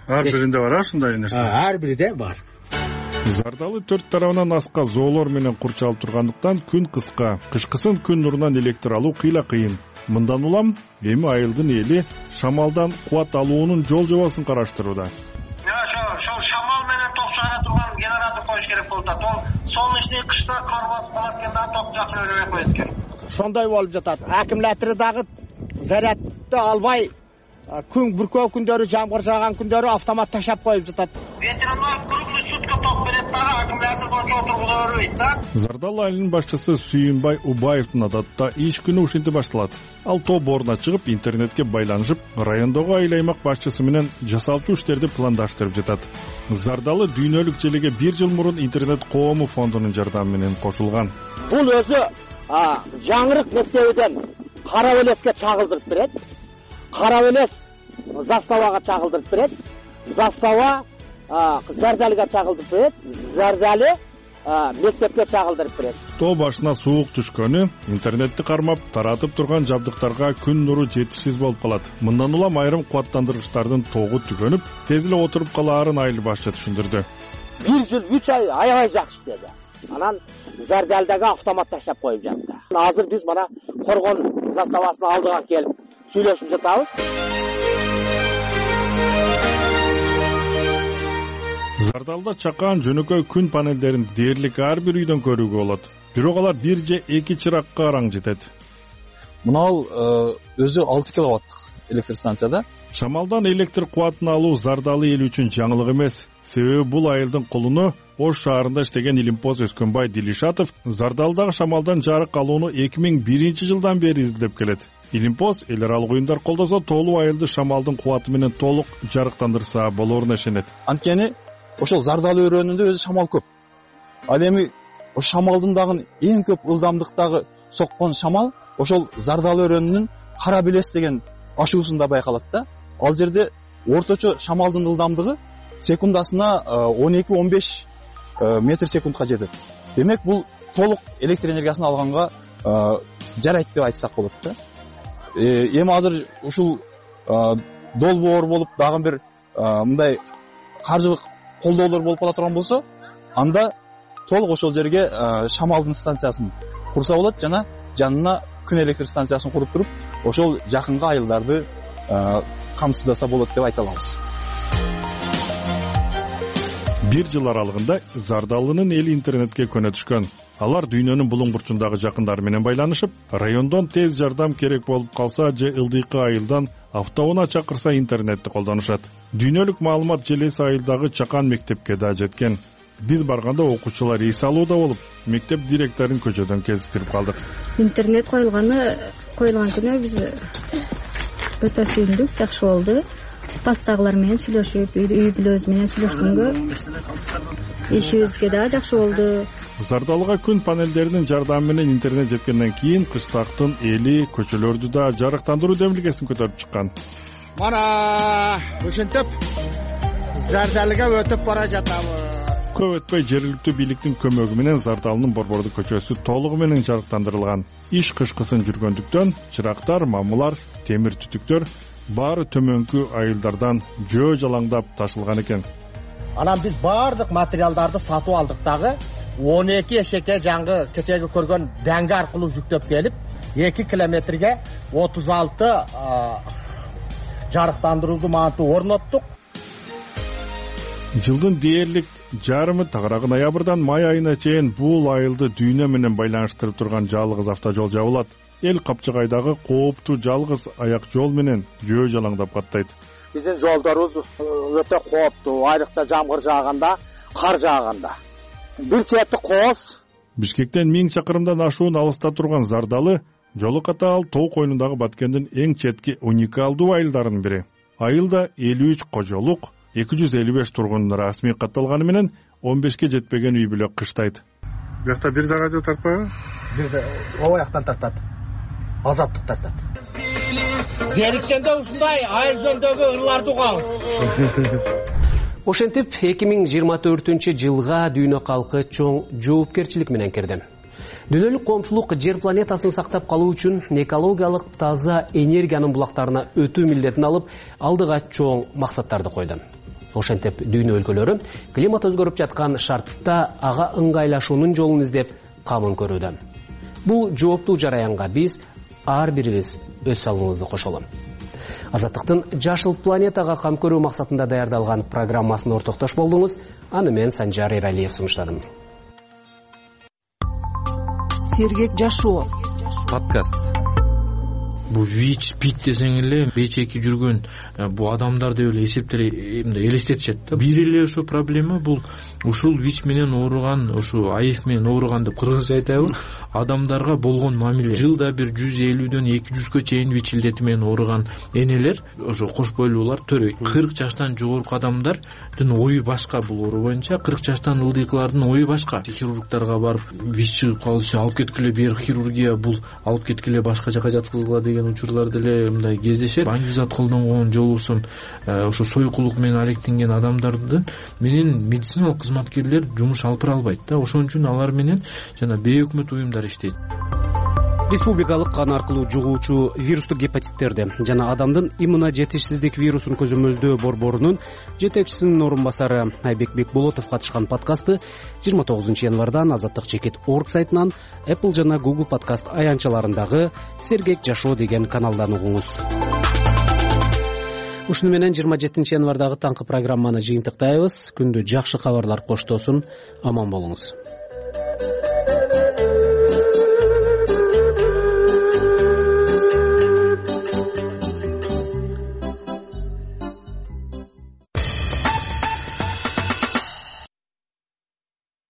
ар биринде бар ушундай нерсе? Ар биринде бар. Зардалы төрт тарабынан аска зоолор менен курчалып тургандыктан күн кыска, кышкысын күн нурунан электр алуу кыйла кыйын. Мындан улам эми айылдын эли шамалдан кубат алуунун жол жобосун караштырууда. Ошол шамал менен ток чыгара турган генератор коюш керек болуп атат. Ол солнечный кышта кар басып калат экен да, ток жакшы өрөбөй коет экен. Ошондой болуп жатат. Акимулятор дагы зарядты албай, күн бүркөө күндөрү, жамгыр жааган күндөрү автомат ташап коюп жатат. Ветеринар круглый сутка ток берет да, акимулятор боюнча отургуза бербейт да. Зардалы айылынын башчысы Сүйүнбай Убаевдин адатта иш күнү ушинтип башталат. Ал тоо боруна чыгып, интернетке байланышып, райондогу айыл аймак башчысы менен жасалчу иштерди пландаштырып жатат. Зардалы дүйнөлүк желеге бир жыл мурун интернет коому фондунун жардамы менен кошулган. Бул өзү жаңырык мектебиден Кара Белеске чагылдырып берет. Кара Белес Заставага чагылдырып берет. Застава Зардалыга чагылдырып берет. Зардалы мектепке чагылдырып берет. Тоо башына суук түшкөнү, интернетти кармап, таратып турган жабдыктарга күн нуру жетишсиз болуп калат. Мындан улам айрым кубаттандыргычтардын тогу түгөнүп, тез эле отуруп калаарын айыл башчы түшүндүрдү. бир жыл үч ай аябай жакшы иштеди. Анан Зардалдагы автомат ташап коюп жатты. Азыр биз мана Коргон заставасынын алдыга келип сүйлөшүп жатабыз. Зардалда чакан жөнөкөй күн панелдерин дээрлик ар бир үйдөн көрүүгө болот. Бирок алар бир же эки чыракка араң жетет. Мынал өзү алты киловаттык электр станцияда. Шамалдан электр кубатын алуу Зардалы эл үчүн жаңылык эмес. Себеби бул айылдын колуну Ош шаарында иштеген Илимпоз Өскөнбай Дилишатов Зардалдагы шамалдан жарык алууну эки миң биринчи жылдан бери изилдеп келет. Илимпоз эл аралык уюмдар колдосо толук айылды шамалдын кубаты менен толук жарыктандырса болоруна ишенет. Анткени ошол Зардалы өрөөнүндө өзү шамал көп. Ал эми ошол шамалдын дагы эң көп ылдамдыктагы соккон шамал ошол Зардалы өрөөнүнүн Кара Белес деген ашуусунда байкалат да. Ал жерде орточо шамалдын ылдамдыгы секундасына он эки он беш метр секундка жетет. Демек бул толук электр энергиясын алганга жарайт деп айтсак болот да. Эми азыр ушул долбоор болуп дагы бир мындай каржылык колдоолор болуп кала турган болсо, анда толук ошол жерге шамалдын станциясын курса болот жана жанына күн электр станциясын куруп туруп, ошол жакынкы айылдарды камсыздаса болот деп айта алабыз. Бир жыл аралыгында Зардалынын эли интернетке көнө түшкөн. Алар дүйнөнүн булуң бурчундагы жакындары менен байланышып, райондон тез жардам керек болуп калса же ылдыйкы айылдан автоунаа чакырса интернетти колдонушат. Дүйнөлүк маалымат желеси айылдагы Чакан мектепке да жеткен. Биз барганда окуучулар эс алууда болуп, мектеп директорун көчөдөн кезиктирип калдык. Интернет коюлганы коюлган күнү биз өтө сүйүндүк, жакшы болду. Пастагылар менен сүйлөшүп, үй бүлөбүз менен сүйлөшкөнгө ишибизге да жакшы болду. Зардалыга күн панелдеринин жардамы менен интернет жеткенден кийин кыштактын эли көчөлөрдү да жарыктандыруу демилгесин көтөрүп чыккан. Мана ошентип Зардалыга өтүп бара жатабыз. Көп өтпөй жергиликтүү бийликтин көмөгү менен Зардалынын Борбордук көчөсү толугу менен жарыктандырылган. Иш кышкысын жүргөндүктөн чырактар, мамылар, темир түтүктөр баары төмөнкү айылдардан жөө жалаңдап ташылган экен. Анан биз баардык материалдарды сатып алдык дагы он эки эшекке жаңгы кечеги көргөн дәңге аркылуу жүктөп келип, эки километрге отуз алты жарыктандырууду манту орноттук. Жылдын дээрлик жарымы тагыраагы ноябрдан май айына чейин бул айылды дүйнө менен байланыштырып турган жалгыз автожол жабылат. Эл Капчыгайдагы кооптуу жалгыз аяк жол менен жөө жалаңдап каттайт. Биздин жолдорубуз өтө кооптуу, айрыкча жамгыр жааганда, кар жааганда. Бир чети кооз. Бишкектен миң чакырымдан ашуун алыста турган Зардалы жолу катаал тоо койнундагы Баткендин эң четки уникалдуу айылдарынын бири. Айылда элүү үч кожолук, эки жүз элүү беш тургун расмий катталганы менен он бешке жетпеген үй бүлө кыштайт. Биякта бир да радио тартпайбы? Бир да ояктан тартат. Азаттык тартат. Бериккенде ушундай айыл жөнүндөгү ырларды угабыз. Ошентип эки миң жыйырма төртүнчү жылга дүйнө калкы чоң жоопкерчилик менен кирди. Дүйнөлүк коомчулук жер планетасын сактап калуу үчүн экологиялык таза энергиянын булактарына өтүү милдетин алып, алдыга чоң максаттарды койду. ошентип дүйнө өлкөлөрү климат өзгөрүп жаткан шартта ага ыңгайлашуунун жолун издеп камын көрүүдө. Бул жооптуу жараянга биз ар бирибиз өз салымыбызды кошолу. Азаттыктын Жашыл планетага кам көрүү максатында даярдалган программасына ортоктош болдуңуз. Аны мен Санжар Эралиев сунуштадым. Сергек жашоо подкаст. Бул ВИЧ, СПИД десең эле бечеки жүргөн бул адамдар деп эле эсептери элестетишет да. Бир эле ошо проблема бул ушул ВИЧ менен ооруган, ошо АИФ менен ооруган деп кыргызча айтайбы, адамдарга болгон мамиле. Жылда бир жүз элүүдөн эки жүзгө чейин ВИЧ илдети менен ооруган энелер, ошо кош бойлуулар төрөйт. кырк жаштан жогорку адамдардын ою башка бул оору боюнча, кырк жаштан ылдыйкылардын ою башка. Хирургдарга барып ВИЧ чыгып калса, алып кеткиле бир хирургия, бул алып кеткиле башка жака жаткызгыла деген учурлар деле мындай кездешет. Баңгизат колдонгон жолусум ошо сойкулук менен алектенген адамдарды менен медициналык кызматкерлер жумуш алып бара албайт да. Ошон үчүн алар менен жана бейөкмөт уюмдар иштейт. Республикалык кан аркылуу жугуучу вирустук гепатиттерди жана адамдын иммуно жетишсиздик вирусун көзөмөлдөө борборунун жетекчисинин орун басары Айбек Бекболотов катышкан подкастты жыйырма тогузунчу январдан Азаттык чекит точка орг сайтынан Apple жана Google подкаст аянтчаларындагы Сергек жашоо деген каналдан угуңуз. Ушуну менен жыйырма жетинчи январдагы таңкы программаны жыйынтыктайбыз. Күндү жакшы кабарлар коштосун, аман болуңуз.